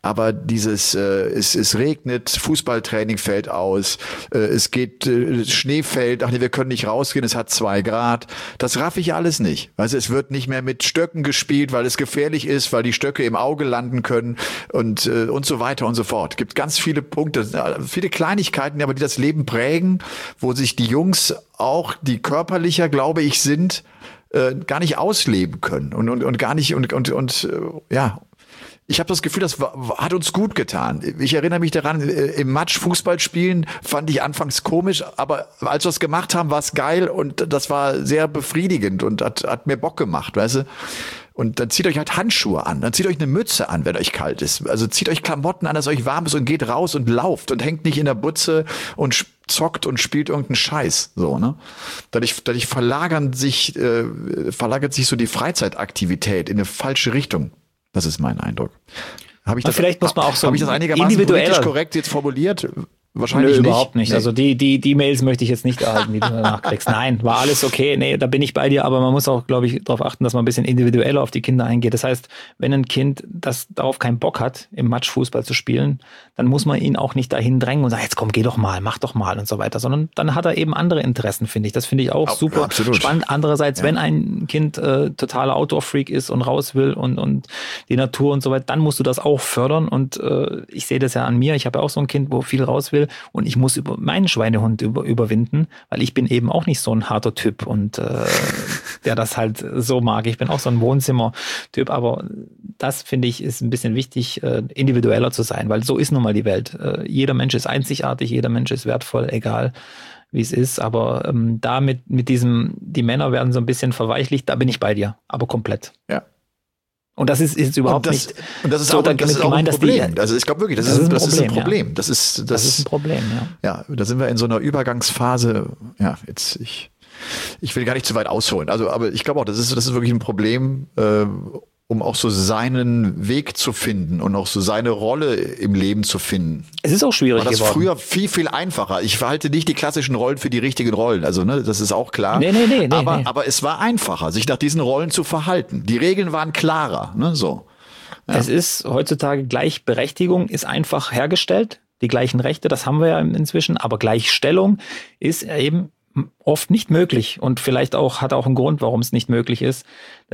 [SPEAKER 2] Aber dieses, äh, es, es regnet, Fußballtraining fällt aus, äh, es geht, äh, Schnee fällt, ach nee, wir können nicht rausgehen, es hat zwei Grad. Das raff ich alles nicht. Also es wird nicht mehr mit Stöcken gespielt, weil es gefährlich ist, weil die Stöcke im Auge landen können und, äh, und so weiter und so fort. Es gibt ganz viele Punkte, viele Kleinigkeiten, aber die das Leben prägen, wo sich die Jungs auch, die körperlicher, glaube ich, sind, äh, gar nicht ausleben können und, und, und gar nicht und, und, und äh, ja, ich habe das Gefühl, das war, hat uns gut getan. Ich erinnere mich daran, im Match Fußball spielen fand ich anfangs komisch, aber als wir es gemacht haben, war es geil und das war sehr befriedigend und hat, hat mir Bock gemacht, weißt du? Und dann zieht euch halt Handschuhe an, dann zieht euch eine Mütze an, wenn euch kalt ist. Also zieht euch Klamotten an, dass euch warm ist und geht raus und lauft und hängt nicht in der Butze und zockt und spielt irgendeinen Scheiß, so, ne? Dadurch, dadurch verlagern sich, äh, verlagert sich so die Freizeitaktivität in eine falsche Richtung. Das ist mein Eindruck. Habe ich das,
[SPEAKER 3] vielleicht muss man auch so
[SPEAKER 2] habe ich das einigermaßen politisch korrekt jetzt formuliert? Wahrscheinlich
[SPEAKER 3] Nö,
[SPEAKER 2] nicht.
[SPEAKER 3] Überhaupt nicht.
[SPEAKER 2] Nee.
[SPEAKER 3] Also die, die, die Mails möchte ich jetzt nicht erhalten, die du danach kriegst. Nein, war alles okay. Nee, da bin ich bei dir, aber man muss auch, glaube ich, darauf achten, dass man ein bisschen individueller auf die Kinder eingeht. Das heißt, wenn ein Kind das darauf keinen Bock hat, im Match Fußball zu spielen, dann muss man ihn auch nicht dahin drängen und sagen, jetzt komm, geh doch mal, mach doch mal und so weiter, sondern dann hat er eben andere Interessen, finde ich. Das finde ich auch
[SPEAKER 2] Ab,
[SPEAKER 3] super
[SPEAKER 2] absolut.
[SPEAKER 3] spannend. Andererseits,
[SPEAKER 2] Ja.
[SPEAKER 3] wenn ein Kind äh, totaler Outdoor-Freak ist und raus will und, und die Natur und so weiter, dann musst du das auch fördern und äh, ich sehe das ja an mir. Ich habe ja auch so ein Kind, wo viel raus will und ich muss über meinen Schweinehund über, überwinden, weil ich bin eben auch nicht so ein harter Typ und äh, der das halt so mag. Ich bin auch so ein Wohnzimmer-Typ, aber das finde ich ist ein bisschen wichtig, äh, individueller zu sein, weil so ist nun mal die Welt. Äh, jeder Mensch ist einzigartig, jeder Mensch ist wertvoll, egal wie es ist, aber ähm, da mit, mit diesem, die Männer werden so ein bisschen verweichlicht, da bin ich bei dir, aber komplett.
[SPEAKER 2] Ja.
[SPEAKER 3] Und das ist, ist überhaupt
[SPEAKER 2] und das,
[SPEAKER 3] nicht
[SPEAKER 2] und das ist
[SPEAKER 3] so
[SPEAKER 2] auch, das ist auch
[SPEAKER 3] gemeint,
[SPEAKER 2] ein
[SPEAKER 3] dass die-
[SPEAKER 2] Problem. Also ich glaube wirklich, das,
[SPEAKER 3] Das
[SPEAKER 2] ist,
[SPEAKER 3] ist ein
[SPEAKER 2] das ist ein
[SPEAKER 3] Problem,
[SPEAKER 2] Problem.
[SPEAKER 3] ja.
[SPEAKER 2] Das ist das,
[SPEAKER 3] das ist ein Problem, ja.
[SPEAKER 2] Ja, da sind wir in so einer Übergangsphase. Ja, jetzt ich ich will gar nicht zu weit ausholen. Also, aber ich glaube auch, das ist das ist wirklich ein Problem, äh, um auch so seinen Weg zu finden und auch so seine Rolle im Leben zu finden.
[SPEAKER 3] Es ist auch schwierig
[SPEAKER 2] War das
[SPEAKER 3] geworden.
[SPEAKER 2] früher viel, viel einfacher. Ich verhalte nicht die klassischen Rollen für die richtigen Rollen. Also, ne, das ist auch klar.
[SPEAKER 3] Nee, nee, nee, nee,
[SPEAKER 2] aber,
[SPEAKER 3] nee.
[SPEAKER 2] aber es war einfacher, sich nach diesen Rollen zu verhalten. Die Regeln waren klarer, ne, so. Ja.
[SPEAKER 3] Es ist heutzutage Gleichberechtigung ist einfach hergestellt, die gleichen Rechte, das haben wir ja inzwischen, aber Gleichstellung ist eben oft nicht möglich und vielleicht auch hat auch einen Grund, warum es nicht möglich ist.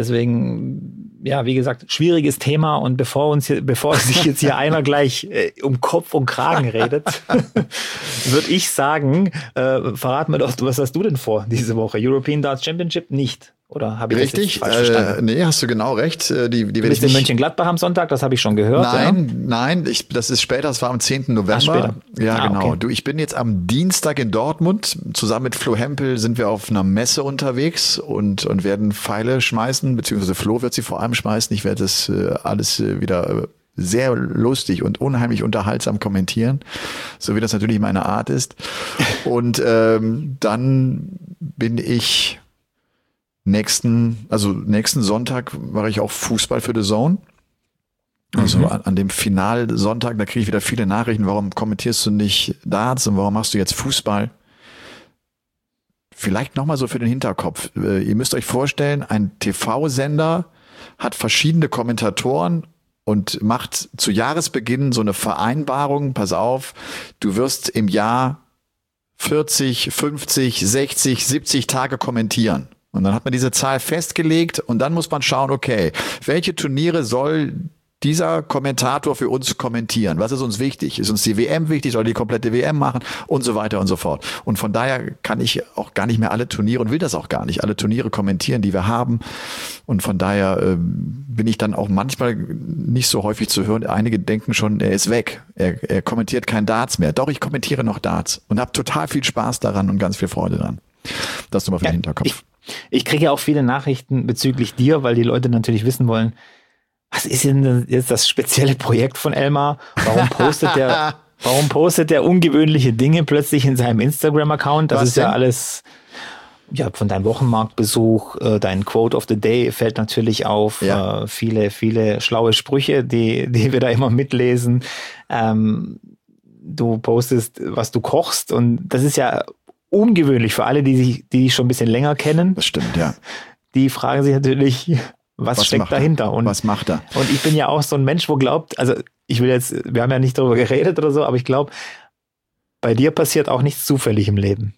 [SPEAKER 3] Deswegen, ja, wie gesagt, schwieriges Thema und bevor uns hier, bevor sich jetzt hier einer gleich äh, um Kopf und Kragen redet, würde ich sagen, äh, verrat mir doch, was hast du denn vor diese Woche? European Darts Championship nicht? Oder habe ich das
[SPEAKER 2] Richtig?
[SPEAKER 3] jetzt falsch verstanden?
[SPEAKER 2] Äh, nee, hast du genau recht. Äh, Die, die
[SPEAKER 3] Du
[SPEAKER 2] werde
[SPEAKER 3] bist
[SPEAKER 2] ich
[SPEAKER 3] in
[SPEAKER 2] nicht.
[SPEAKER 3] Mönchengladbach am Sonntag, das habe ich schon gehört.
[SPEAKER 2] Nein,
[SPEAKER 3] ja?
[SPEAKER 2] nein, ich, das ist später, das war am zehnten November.
[SPEAKER 3] Ah, später.
[SPEAKER 2] Ja,
[SPEAKER 3] Ah,
[SPEAKER 2] genau.
[SPEAKER 3] okay.
[SPEAKER 2] Du, ich bin jetzt am Dienstag in Dortmund. Zusammen mit Flo Hempel sind wir auf einer Messe unterwegs und, und werden Pfeile schmeißen, beziehungsweise Flo wird sie vor allem schmeißen. Ich werde das äh, alles äh, wieder äh, sehr lustig und unheimlich unterhaltsam kommentieren, so wie das natürlich meine Art ist. Und ähm, dann bin ich nächsten, also nächsten Sonntag mache ich auch Fußball für The Zone. Also
[SPEAKER 3] Mhm.
[SPEAKER 2] an, an dem Finalsonntag, da kriege ich wieder viele Nachrichten, warum kommentierst du nicht Darts und warum machst du jetzt Fußball? Vielleicht nochmal so für den Hinterkopf. Äh, ihr müsst euch vorstellen, ein T V-Sender hat verschiedene Kommentatoren und macht zu Jahresbeginn so eine Vereinbarung, pass auf, du wirst im Jahr vierzig, fünfzig, sechzig, siebzig Tage kommentieren. Und dann hat man diese Zahl festgelegt und dann muss man schauen, okay, welche Turniere soll dieser Kommentator für uns kommentieren? Was ist uns wichtig? Ist uns die W M wichtig? Soll die komplette W M machen? Und so weiter und so fort. Und von daher kann ich auch gar nicht mehr alle Turniere und will das auch gar nicht, alle Turniere kommentieren, die wir haben. Und von daher ähm, bin ich dann auch manchmal nicht so häufig zu hören. Einige denken schon, er ist weg. Er, er kommentiert kein Darts mehr. Doch, ich kommentiere noch Darts und habe total viel Spaß daran und ganz viel Freude dran. Das nur mal für den
[SPEAKER 3] Ja,
[SPEAKER 2] Hinterkopf.
[SPEAKER 3] Ich, ich kriege ja auch viele Nachrichten bezüglich dir, weil die Leute natürlich wissen wollen, was ist denn jetzt das spezielle Projekt von Elmar? Warum postet der, warum postet der ungewöhnliche Dinge plötzlich in seinem Instagram-Account? Das
[SPEAKER 2] Was
[SPEAKER 3] ist ja
[SPEAKER 2] denn?
[SPEAKER 3] alles, ja, von deinem Wochenmarktbesuch, äh, dein Quote of the Day fällt natürlich auf,
[SPEAKER 2] Ja.
[SPEAKER 3] äh, viele, viele schlaue Sprüche, die, die wir da immer mitlesen. Ähm, du postest, was du kochst und das ist ja ungewöhnlich für alle, die sich, die dich schon ein bisschen länger kennen.
[SPEAKER 2] Das stimmt, ja.
[SPEAKER 3] Die fragen sich natürlich, was,
[SPEAKER 2] Was
[SPEAKER 3] steckt
[SPEAKER 2] macht er?
[SPEAKER 3] dahinter? Und,
[SPEAKER 2] Was macht er?
[SPEAKER 3] und ich bin ja auch so ein Mensch, wo glaubt, also ich will jetzt, wir haben ja nicht darüber geredet oder so, aber ich glaube, bei dir passiert auch nichts zufällig im Leben.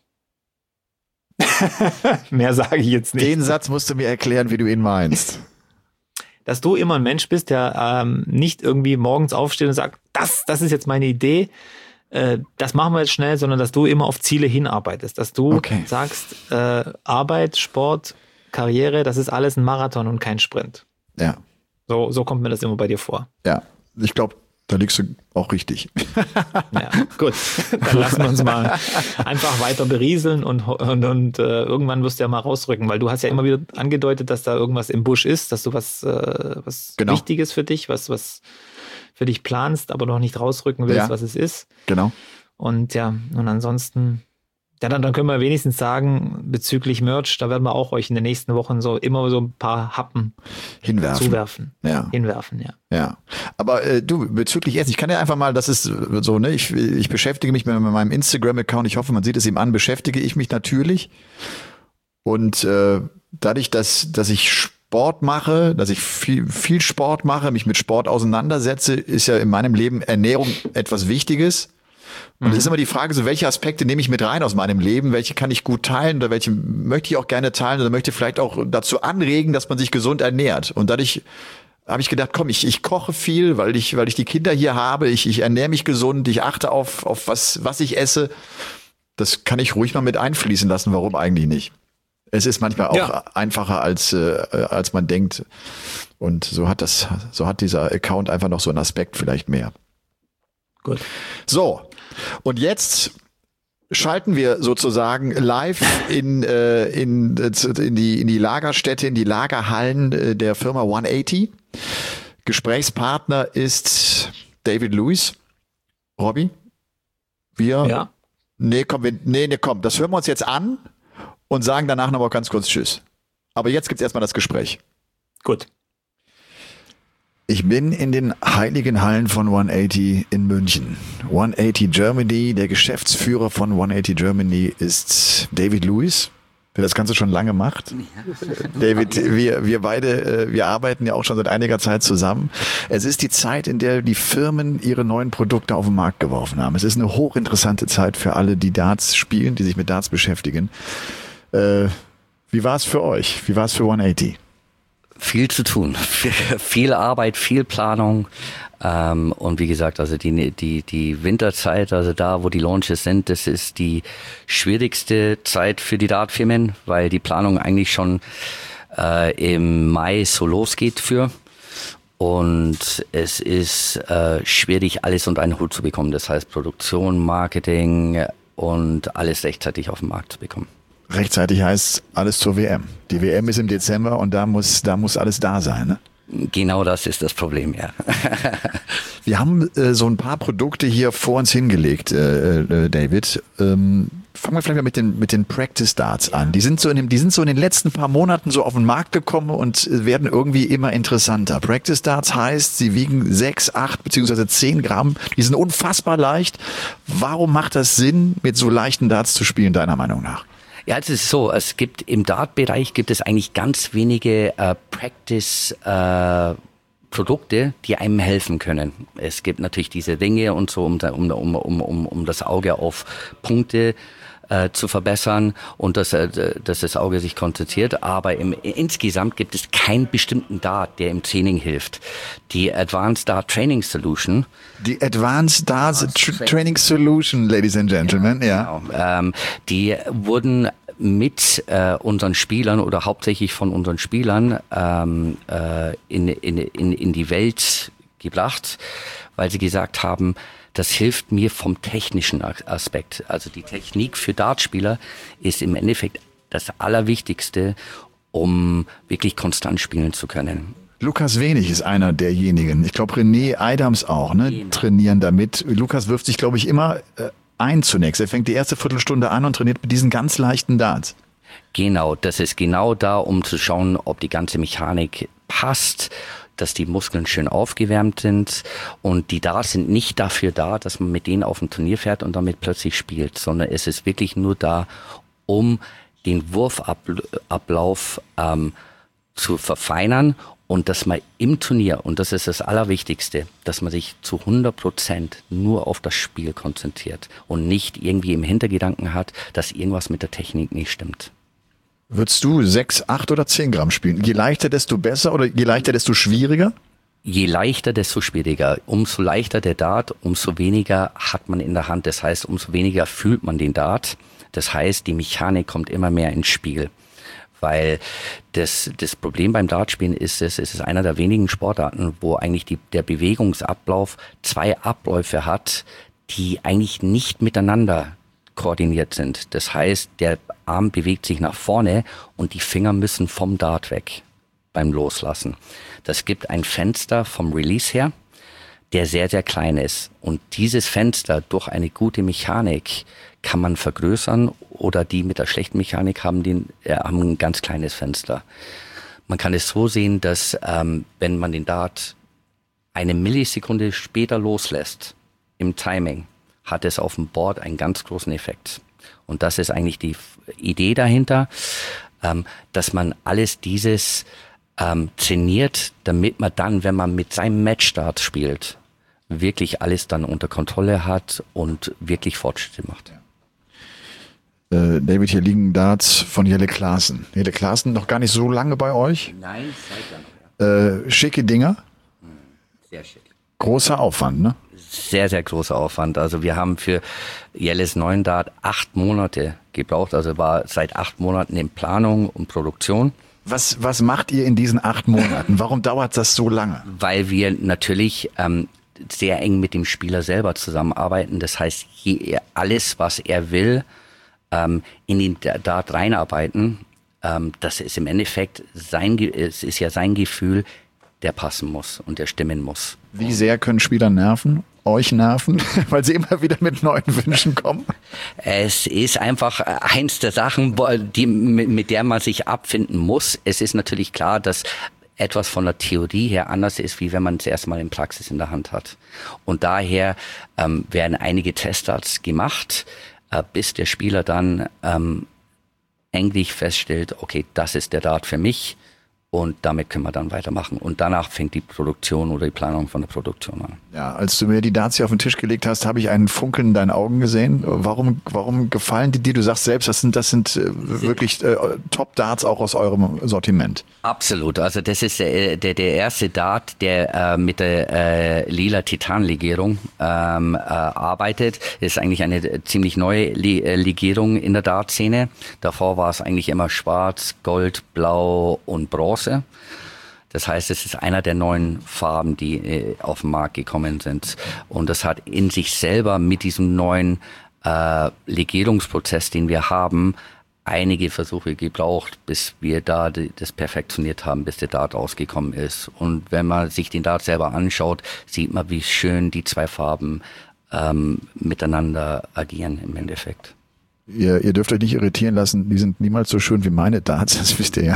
[SPEAKER 3] Mehr sage ich jetzt nicht.
[SPEAKER 2] Den Satz musst du mir erklären, wie du ihn meinst.
[SPEAKER 3] Dass du immer ein Mensch bist, der ähm, nicht irgendwie morgens aufsteht und sagt, das, das ist jetzt meine Idee, äh, das machen wir jetzt schnell, sondern dass du immer auf Ziele hinarbeitest. Dass du okay. sagst, äh, Arbeit, Sport, Karriere, das ist alles ein Marathon und kein Sprint.
[SPEAKER 2] Ja.
[SPEAKER 3] So, so kommt mir das immer bei dir vor.
[SPEAKER 2] Ja, ich glaube, da liegst du auch richtig.
[SPEAKER 3] Ja, gut. Dann lassen wir uns mal einfach weiter berieseln und, und, und äh, irgendwann wirst du ja mal rausrücken, weil du hast ja immer wieder angedeutet, dass da irgendwas im Busch ist, dass du was, äh, was genau. Wichtiges für dich, was, was für dich planst, aber noch nicht rausrücken willst, ja. was es ist.
[SPEAKER 2] Genau.
[SPEAKER 3] Und ja, und ansonsten, ja, dann, dann können wir wenigstens sagen, bezüglich Merch, da werden wir auch euch in den nächsten Wochen so immer so ein paar Happen
[SPEAKER 2] hinwerfen.
[SPEAKER 3] Zuwerfen.
[SPEAKER 2] Ja.
[SPEAKER 3] Hinwerfen, ja.
[SPEAKER 2] Ja. Aber äh, du, bezüglich Essen, ich kann ja einfach mal, das ist so, ne, ich, ich beschäftige mich mit meinem Instagram-Account, ich hoffe, man sieht es ihm an, beschäftige ich mich natürlich. Und äh, dadurch, dass, dass ich Sport mache, dass ich viel, viel Sport mache, mich mit Sport auseinandersetze, ist ja in meinem Leben Ernährung etwas Wichtiges. Und es mhm. ist immer die Frage, so welche Aspekte nehme ich mit rein aus meinem Leben, welche kann ich gut teilen oder welche möchte ich auch gerne teilen oder möchte vielleicht auch dazu anregen, dass man sich gesund ernährt. Und dadurch habe ich gedacht, komm, ich, ich koche viel, weil ich, weil ich die Kinder hier habe, ich, ich ernähre mich gesund, ich achte auf, auf was, was ich esse. Das kann ich ruhig mal mit einfließen lassen, warum eigentlich nicht? Es ist manchmal auch ja. einfacher, als, äh, als man denkt. Und so hat das, so hat dieser Account einfach noch so einen Aspekt vielleicht mehr.
[SPEAKER 3] Gut.
[SPEAKER 2] So. Und jetzt schalten wir sozusagen live in, äh, in, in, die, in die Lagerstätte, in die Lagerhallen äh, der Firma hundertachtzig. Gesprächspartner ist David Lewis. Robby, wir...
[SPEAKER 3] Ja.
[SPEAKER 2] Nee, komm, wir, nee, nee, komm, das hören wir uns jetzt an und sagen danach noch mal ganz kurz Tschüss. Aber jetzt gibt's erstmal das Gespräch.
[SPEAKER 3] Gut.
[SPEAKER 2] Ich bin in den heiligen Hallen von hundertachtzig in München. hundertachtzig Germany, der Geschäftsführer von hundertachtzig Germany ist David Lewis, der das Ganze schon lange macht. David, wir, wir beide, wir arbeiten ja auch schon seit einiger Zeit zusammen. Es ist die Zeit, in der die Firmen ihre neuen Produkte auf den Markt geworfen haben. Es ist eine hochinteressante Zeit für alle, die Darts spielen, die sich mit Darts beschäftigen. Äh, wie war es für euch? Wie war es für hundertachtzig?
[SPEAKER 4] Viel zu tun, viel Arbeit, viel Planung ähm, und wie gesagt, also die die die Winterzeit, also da, wo die Launches sind, das ist die schwierigste Zeit für die Dartfirmen, weil die Planung eigentlich schon äh, im Mai so losgeht für und es ist äh, schwierig, alles unter einen Hut zu bekommen. Das heißt Produktion, Marketing und alles rechtzeitig auf den Markt zu bekommen.
[SPEAKER 2] Rechtzeitig heißt alles zur W M. Die W M ist im Dezember und da muss, da muss alles da sein, ne?
[SPEAKER 4] Genau das ist das Problem, ja.
[SPEAKER 2] Wir haben äh, so ein paar Produkte hier vor uns hingelegt, äh, äh, David. Ähm, fangen wir vielleicht mal mit den, mit den Practice Darts an. Die sind so in dem, die sind so in den letzten paar Monaten so auf den Markt gekommen und werden irgendwie immer interessanter. Practice Darts heißt, sie wiegen sechs, acht beziehungsweise zehn Gramm. Die sind unfassbar leicht. Warum macht das Sinn, mit so leichten Darts zu spielen, deiner Meinung nach?
[SPEAKER 4] Ja, es ist so, es gibt im Dart-Bereich gibt es eigentlich ganz wenige äh, Practice-Produkte, äh, die einem helfen können. Es gibt natürlich diese Ringe und so, um, um, um, um, um das Auge auf Punkte äh, zu verbessern und dass, äh, dass das Auge sich konzentriert. Aber im, insgesamt gibt es keinen bestimmten Dart, der im Training hilft. Die Advanced Dart Training Solution.
[SPEAKER 2] Die Advanced Dart Tra- Training Solution, Ladies and Gentlemen, ja.
[SPEAKER 4] Genau. Ähm, die wurden mit äh, unseren Spielern oder hauptsächlich von unseren Spielern ähm, äh, in, in, in, in die Welt gebracht, weil sie gesagt haben, das hilft mir vom technischen Aspekt. Also die Technik für Dartspieler ist im Endeffekt das Allerwichtigste, um wirklich konstant spielen zu können.
[SPEAKER 2] Lukas Wenig ist einer derjenigen. Ich glaube, René Adams auch, ne? Genau. Trainieren damit. Lukas wirft sich, glaube ich, immer äh, ein zunächst. Er fängt die erste Viertelstunde an und trainiert mit diesen ganz leichten Darts.
[SPEAKER 4] Genau, das ist genau da, um zu schauen, ob die ganze Mechanik passt, dass die Muskeln schön aufgewärmt sind und die Darts sind nicht dafür da, dass man mit denen auf ein Turnier fährt und damit plötzlich spielt, sondern es ist wirklich nur da, um den Wurfablauf ähm, zu verfeinern Und dass man im Turnier, und das ist das Allerwichtigste, dass man sich zu hundert Prozent nur auf das Spiel konzentriert und nicht irgendwie im Hintergedanken hat, dass irgendwas mit der Technik nicht stimmt.
[SPEAKER 2] Würdest du sechs, acht oder zehn Gramm spielen? Je leichter, desto besser oder je leichter, desto schwieriger?
[SPEAKER 4] Je leichter, desto schwieriger. Umso leichter der Dart, umso weniger hat man in der Hand. Das heißt, umso weniger fühlt man den Dart. Das heißt, die Mechanik kommt immer mehr ins Spiel. Weil das, das Problem beim Dartspielen ist, es ist einer der wenigen Sportarten, wo eigentlich die, der Bewegungsablauf zwei Abläufe hat, die eigentlich nicht miteinander koordiniert sind. Das heißt, der Arm bewegt sich nach vorne und die Finger müssen vom Dart weg beim Loslassen. Das gibt ein Fenster vom Release her, der sehr, sehr klein ist. Und dieses Fenster durch eine gute Mechanik kann man vergrößern oder die mit der schlechten Mechanik haben, den, äh, haben ein ganz kleines Fenster. Man kann es so sehen, dass ähm, wenn man den Dart eine Millisekunde später loslässt im Timing, hat es auf dem Board einen ganz großen Effekt. Und das ist eigentlich die Idee dahinter, ähm, dass man alles dieses ähm, trainiert, damit man dann, wenn man mit seinem Matchstart spielt, wirklich alles dann unter Kontrolle hat und wirklich Fortschritte macht.
[SPEAKER 2] Äh, David, hier liegen Darts von Jelle Klaassen. Jelle Klaassen noch gar nicht so lange bei euch?
[SPEAKER 4] Nein, seit Januar.
[SPEAKER 2] Äh, schicke Dinger?
[SPEAKER 4] Sehr schick.
[SPEAKER 2] Großer Aufwand, ne?
[SPEAKER 4] Sehr, sehr großer Aufwand. Also wir haben für Jelles neuen Dart acht Monate gebraucht. Also war seit acht Monaten in Planung und Produktion.
[SPEAKER 2] Was, was macht ihr in diesen acht Monaten? Warum dauert das so lange?
[SPEAKER 4] Weil wir natürlich ähm, sehr eng mit dem Spieler selber zusammenarbeiten. Das heißt, je, alles, was er will, ähm, in den Dart reinarbeiten. Ähm, das ist im Endeffekt sein, es ist ja sein Gefühl, der passen muss und der stimmen muss.
[SPEAKER 2] Wie sehr können Spieler nerven? Euch nerven? Weil sie immer wieder mit neuen Wünschen kommen?
[SPEAKER 4] Es ist einfach eins der Sachen, die, mit der man sich abfinden muss. Es ist natürlich klar, dass etwas von der Theorie her anders ist, wie wenn man es erstmal in Praxis in der Hand hat. Und daher ähm, werden einige Testdarts gemacht, äh, bis der Spieler dann ähm, endlich feststellt, okay, das ist der Dart für mich. Und damit können wir dann weitermachen. Und danach fängt die Produktion oder die Planung von der Produktion an. Ja,
[SPEAKER 2] als du mir die Darts hier auf den Tisch gelegt hast, habe ich einen Funkeln in deinen Augen gesehen. Warum, warum gefallen die dir? Du sagst selbst, das sind, das sind äh, wirklich äh, Top-Darts auch aus eurem Sortiment.
[SPEAKER 4] Absolut. Also das ist äh, der, der erste Dart, der äh, mit der äh, lila Titanlegierung ähm, äh, arbeitet. Das ist eigentlich eine ziemlich neue Le- äh, Legierung in der Dart-Szene. Davor war es eigentlich immer schwarz, gold, blau und bronze. Das heißt, es ist einer der neuen Farben, die äh, auf den Markt gekommen sind. Und das hat in sich selber mit diesem neuen äh, Legierungsprozess, den wir haben, einige Versuche gebraucht, bis wir da die, das perfektioniert haben, bis der Dart rausgekommen ist. Und wenn man sich den Dart selber anschaut, sieht man, wie schön die zwei Farben ähm, miteinander agieren im Endeffekt.
[SPEAKER 2] Ihr, ihr dürft euch nicht irritieren lassen, die sind niemals so schön wie meine Darts, das wisst ihr ja.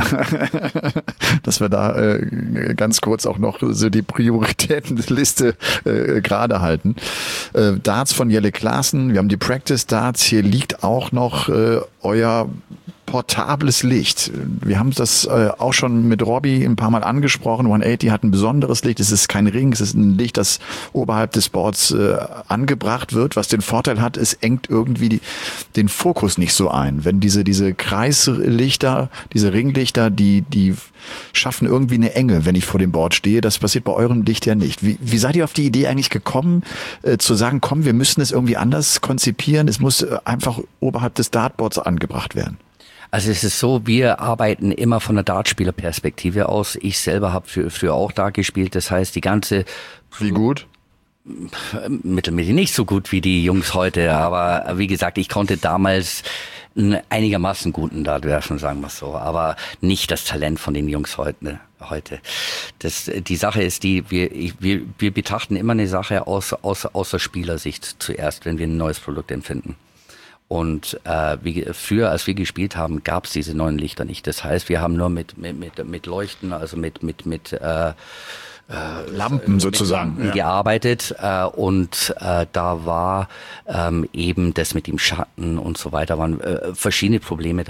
[SPEAKER 2] Dass wir da äh, ganz kurz auch noch so die Prioritätenliste äh, gerade halten. Äh, Darts von Jelle Klaassen, wir haben die Practice Darts, hier liegt auch noch äh, euer portables Licht. Wir haben das äh, auch schon mit Robbie ein paar Mal angesprochen. hundertachtzig hat ein besonderes Licht. Es ist kein Ring, es ist ein Licht, das oberhalb des Boards äh, angebracht wird. Was den Vorteil hat, es engt irgendwie die, den Fokus nicht so ein. Wenn diese diese Kreislichter, diese Ringlichter, die die schaffen irgendwie eine Enge, wenn ich vor dem Board stehe. Das passiert bei eurem Licht ja nicht. Wie, wie seid ihr auf die Idee eigentlich gekommen, äh, zu sagen, komm, wir müssen es irgendwie anders konzipieren. Es muss äh, einfach oberhalb des Dartboards angebracht werden.
[SPEAKER 4] Also es ist so, wir arbeiten immer von der Dartspielerperspektive aus. Ich selber habe für, früher auch Dart gespielt. Das heißt, die ganze...
[SPEAKER 2] Wie gut?
[SPEAKER 4] Mittelmäßig nicht so gut wie die Jungs heute. Aber wie gesagt, ich konnte damals einen einigermaßen guten Dart werfen, sagen wir es so. Aber nicht das Talent von den Jungs heute. heute. Das, die Sache ist die, wir, wir, wir betrachten immer eine Sache aus, aus, aus der Spielersicht zuerst, wenn wir ein neues Produkt empfinden. Und äh, wie, früher, als wir gespielt haben, gab es diese neuen Lichter nicht. Das heißt, wir haben nur mit mit mit, mit Leuchten, also mit mit mit äh,
[SPEAKER 2] äh, Lampen sozusagen
[SPEAKER 4] Lampen gearbeitet äh, und äh, da war ähm, eben das mit dem Schatten und so weiter, waren äh, verschiedene Probleme da.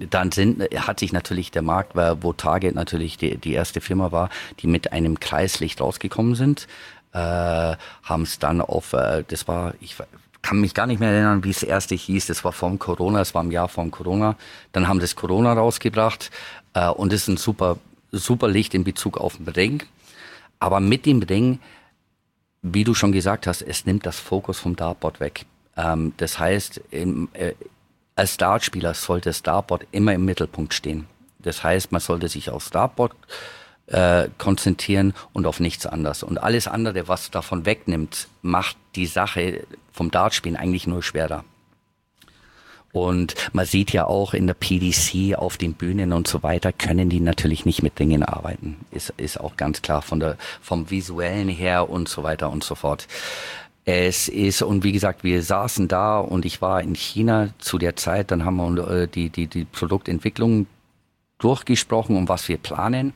[SPEAKER 4] dann sind, hat sich natürlich der Markt, wo Target natürlich die, die erste Firma war, die mit einem Kreislicht rausgekommen sind, äh, haben es dann auf, äh, das war, ich kann mich gar nicht mehr erinnern, wie es erste hieß, das war vorm Corona, es war im Jahr vorm Corona, dann haben das Corona rausgebracht äh, und das ist ein super, super Licht in Bezug auf den Ring, aber mit dem Ring, wie du schon gesagt hast, es nimmt das Fokus vom Dartboard weg. Ähm, das heißt, im, äh, als Dartspieler sollte das Dartboard immer im Mittelpunkt stehen. Das heißt, man sollte sich aufs Dartboard äh, konzentrieren und auf nichts anderes. Und alles andere, was davon wegnimmt, macht die Sache vom Dartspielen eigentlich nur schwerer. Und man sieht ja auch in der P D C auf den Bühnen und so weiter, können die natürlich nicht mit Ringen arbeiten. Ist, ist auch ganz klar von der, vom Visuellen her und so weiter und so fort. Es ist, und wie gesagt, wir saßen da und ich war in China zu der Zeit, dann haben wir äh, die, die, die Produktentwicklung durchgesprochen, um was wir planen.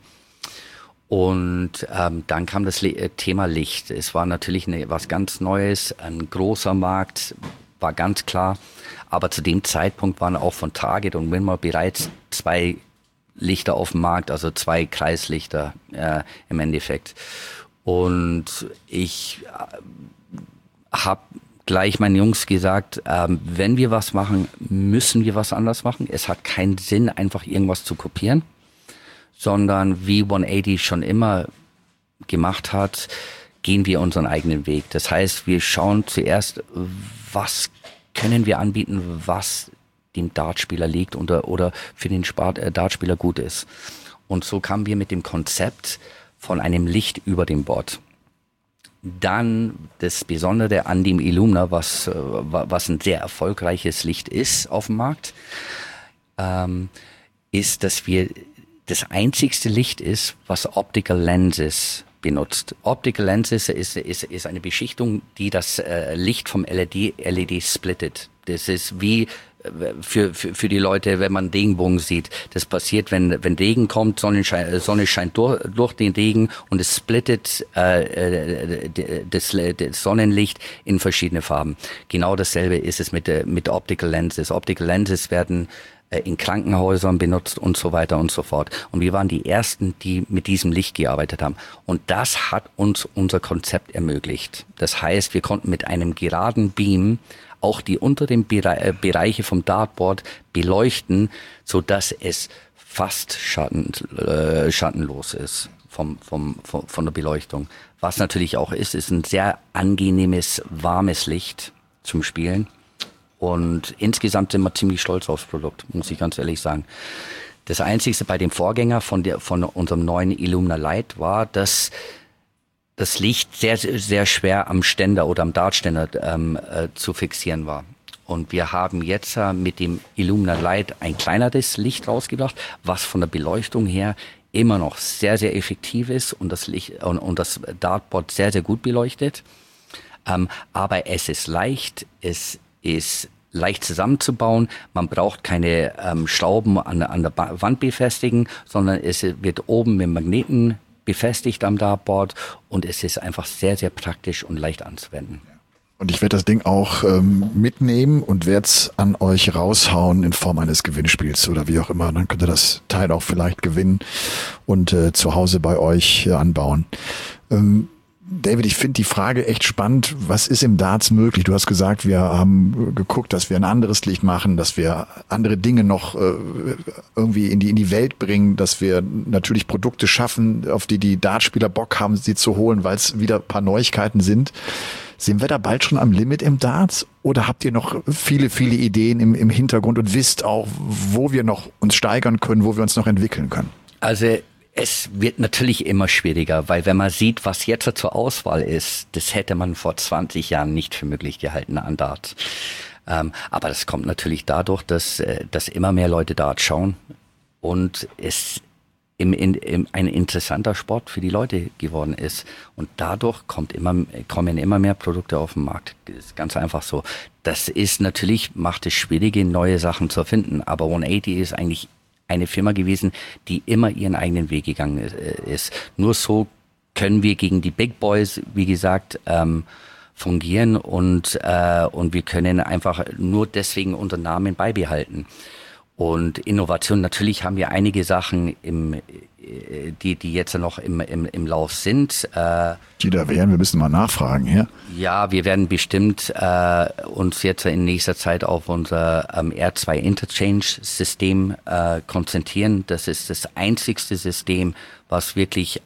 [SPEAKER 4] Und ähm, dann kam das Le- Thema Licht. Es war natürlich eine, was ganz Neues, ein großer Markt, war ganz klar. Aber zu dem Zeitpunkt waren auch von Target und Winmar bereits zwei Lichter auf dem Markt, also zwei Kreislichter äh, im Endeffekt. Und ich äh, habe gleich meinen Jungs gesagt, ähm, wenn wir was machen, müssen wir was anders machen. Es hat keinen Sinn, einfach irgendwas zu kopieren, sondern wie hundertachtzig schon immer gemacht hat, gehen wir unseren eigenen Weg. Das heißt, wir schauen zuerst, was können wir anbieten, was dem Dartspieler liegt oder, oder für den Spart, äh, Dartspieler gut ist. Und so kamen wir mit dem Konzept von einem Licht über dem Board. Dann das Besondere an dem Illumina, was, was ein sehr erfolgreiches Licht ist auf dem Markt, ähm, ist, dass wir das einzigste Licht ist, was Optical Lenses benutzt. Optical Lenses ist, ist, ist eine Beschichtung, die das äh, Licht vom L E D, L E D splittet. Das ist wie für, für, für die Leute, wenn man Regenbogen sieht. Das passiert, wenn, wenn Regen kommt, Sonnenschein, Sonne scheint durch, durch den Regen und es splittet äh, das, das Sonnenlicht in verschiedene Farben. Genau dasselbe ist es mit, mit Optical Lenses. Optical Lenses werden in Krankenhäusern benutzt und so weiter und so fort. Und wir waren die Ersten, die mit diesem Licht gearbeitet haben. Und das hat uns unser Konzept ermöglicht. Das heißt, wir konnten mit einem geraden Beam auch die unteren Bere- Bereiche vom Dartboard beleuchten, so dass es fast schatten, äh, schattenlos ist vom, vom, vom, von der Beleuchtung. Was natürlich auch ist, ist ein sehr angenehmes, warmes Licht zum Spielen. Und insgesamt sind wir ziemlich stolz aufs Produkt, muss ich ganz ehrlich sagen. Das Einzige bei dem Vorgänger von, der, von unserem neuen Illumina Light war, dass das Licht sehr, sehr schwer am Ständer oder am Dartständer ähm, äh, zu fixieren war. Und wir haben jetzt äh, mit dem Illumina Light ein kleineres Licht rausgebracht, was von der Beleuchtung her immer noch sehr, sehr effektiv ist und das Licht und, und das Dartboard sehr, sehr gut beleuchtet. Ähm, aber es ist leicht, es ist leicht zusammenzubauen. Man braucht keine ähm, Schrauben an, an der ba- Wand befestigen, sondern es wird oben mit Magneten befestigt am Dartboard und es ist einfach sehr, sehr praktisch und leicht anzuwenden.
[SPEAKER 2] Und ich werde das Ding auch ähm, mitnehmen und werde es an euch raushauen in Form eines Gewinnspiels oder wie auch immer. Dann könnt ihr das Teil auch vielleicht gewinnen und äh, zu Hause bei euch äh, anbauen. Ähm, David, ich finde die Frage echt spannend. Was ist im Darts möglich? Du hast gesagt, wir haben geguckt, dass wir ein anderes Licht machen, dass wir andere Dinge noch äh, irgendwie in die, in die Welt bringen, dass wir natürlich Produkte schaffen, auf die die Dartspieler Bock haben, sie zu holen, weil es wieder ein paar Neuigkeiten sind. Sind wir da bald schon am Limit im Darts? Oder habt ihr noch viele, viele Ideen im, im Hintergrund und wisst auch, wo wir noch uns steigern können, wo wir uns noch entwickeln können?
[SPEAKER 4] Also es wird natürlich immer schwieriger, weil wenn man sieht, was jetzt zur Auswahl ist, das hätte man vor zwanzig Jahren nicht für möglich gehalten an Dart. Ähm, aber das kommt natürlich dadurch, dass, dass immer mehr Leute Dart schauen und es im, in, im, ein interessanter Sport für die Leute geworden ist. Und dadurch kommt immer, kommen immer mehr Produkte auf den Markt. Das ist ganz einfach so. Das ist natürlich, macht es schwierig, neue Sachen zu finden, aber hundertachtzig ist eigentlich eine Firma gewesen, die immer ihren eigenen Weg gegangen ist. Nur so können wir gegen die Big Boys, wie gesagt, ähm, fungieren und äh, und wir können einfach nur deswegen unseren Namen beibehalten. Und Innovation, natürlich haben wir einige Sachen, im, die, die jetzt noch im, im, im Lauf sind.
[SPEAKER 2] Die da wären, wir müssen mal nachfragen, ja?
[SPEAKER 4] Ja, wir werden bestimmt äh, uns jetzt in nächster Zeit auf unser ähm, R zwei Interchange-System äh, konzentrieren. Das ist das einzigste System, was wirklich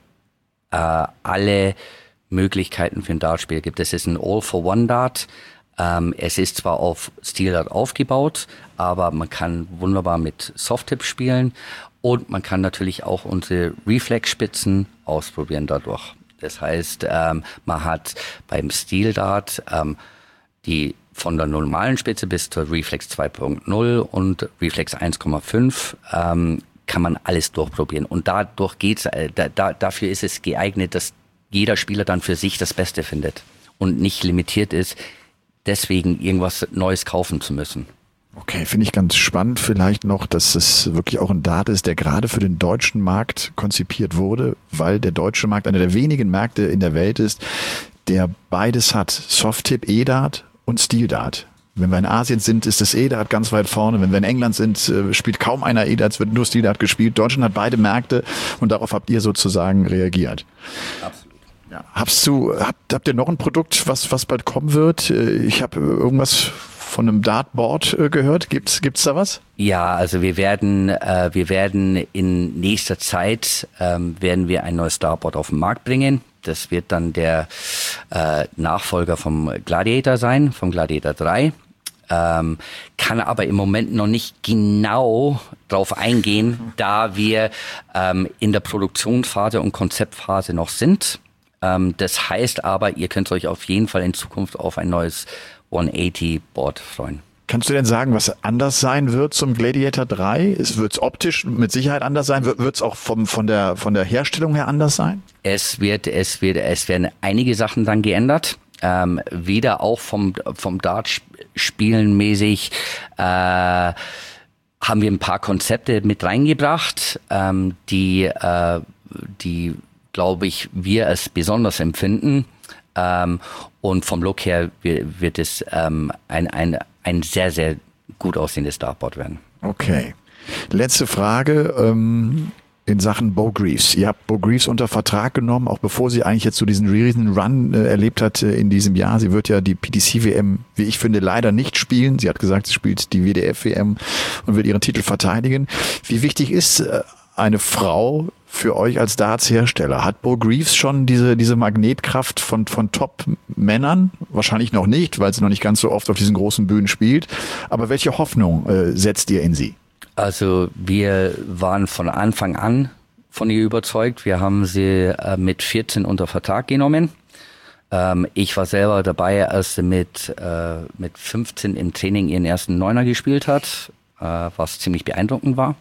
[SPEAKER 4] äh, alle Möglichkeiten für ein Dartspiel gibt. Das ist ein All-for-One-Dart. Ähm, es ist zwar auf SteelDart aufgebaut, aber man kann wunderbar mit Softtip spielen und man kann natürlich auch unsere Reflex-Spitzen ausprobieren dadurch. Das heißt, ähm, man hat beim SteelDart ähm, die von der normalen Spitze bis zur Reflex zwei Punkt null und Reflex eins Komma fünf ähm, kann man alles durchprobieren. Und dadurch geht's, äh, da, da, dafür ist es geeignet, dass jeder Spieler dann für sich das Beste findet und nicht limitiert ist, deswegen irgendwas Neues kaufen zu müssen.
[SPEAKER 2] Okay, finde ich ganz spannend vielleicht noch, dass es wirklich auch ein Dart ist, der gerade für den deutschen Markt konzipiert wurde, weil der deutsche Markt einer der wenigen Märkte in der Welt ist, der beides hat. Softtip E-Dart und SteelDart. Wenn wir in Asien sind, ist das E-Dart ganz weit vorne. Wenn wir in England sind, spielt kaum einer E-Dart, es wird nur SteelDart gespielt. Deutschland hat beide Märkte und darauf habt ihr sozusagen reagiert.
[SPEAKER 4] Absolut.
[SPEAKER 2] Ja. Habst du, habt, habt ihr noch ein Produkt, was, was bald kommen wird? Ich habe irgendwas von einem Dartboard gehört. Gibt's, gibt's da was?
[SPEAKER 4] Ja, also wir werden, äh, wir werden in nächster Zeit ähm, werden wir ein neues Dartboard auf den Markt bringen. Das wird dann der äh, Nachfolger vom Gladiator sein, vom Gladiator drei. Ähm, kann aber im Moment noch nicht genau drauf eingehen, da wir ähm, in der Produktionsphase und Konzeptphase noch sind. Ähm, das heißt aber, ihr könnt euch auf jeden Fall in Zukunft auf ein neues hundertachtzig Board freuen.
[SPEAKER 2] Kannst du denn sagen, was anders sein wird zum Gladiator drei? Es wird optisch mit Sicherheit anders sein. Wird es auch vom, von der, von der Herstellung her anders sein?
[SPEAKER 4] Es wird, es wird, es werden einige Sachen dann geändert. Ähm, wieder auch vom, vom Dart-Spielen mäßig, äh, haben wir ein paar Konzepte mit reingebracht, ähm, die, äh, die, glaube ich, wir als besonders empfinden. Ähm, und vom Look her wird, wird es ähm, ein, ein, ein sehr, sehr gut aussehendes Dartboard werden.
[SPEAKER 2] Okay. Letzte Frage ähm, in Sachen Bo Greaves. Ihr habt Bo Greaves unter Vertrag genommen, auch bevor sie eigentlich jetzt so diesen riesen Run äh, erlebt hat äh, in diesem Jahr. Sie wird ja die P D C W M, wie ich finde, leider nicht spielen. Sie hat gesagt, sie spielt die W D F W M und wird ihren Titel verteidigen. Wie wichtig ist äh, eine Frau für euch als Darts-Hersteller? Hat Bo Greaves schon diese, diese Magnetkraft von, von Top-Männern? Wahrscheinlich noch nicht, weil sie noch nicht ganz so oft auf diesen großen Bühnen spielt. Aber welche Hoffnung äh, setzt ihr in sie? Also
[SPEAKER 4] wir waren von Anfang an von ihr überzeugt. Wir haben sie äh, mit vierzehn unter Vertrag genommen. Ähm, ich war selber dabei, als sie mit, äh, mit fünfzehn im Training ihren ersten Neuner gespielt hat, äh, was ziemlich beeindruckend war.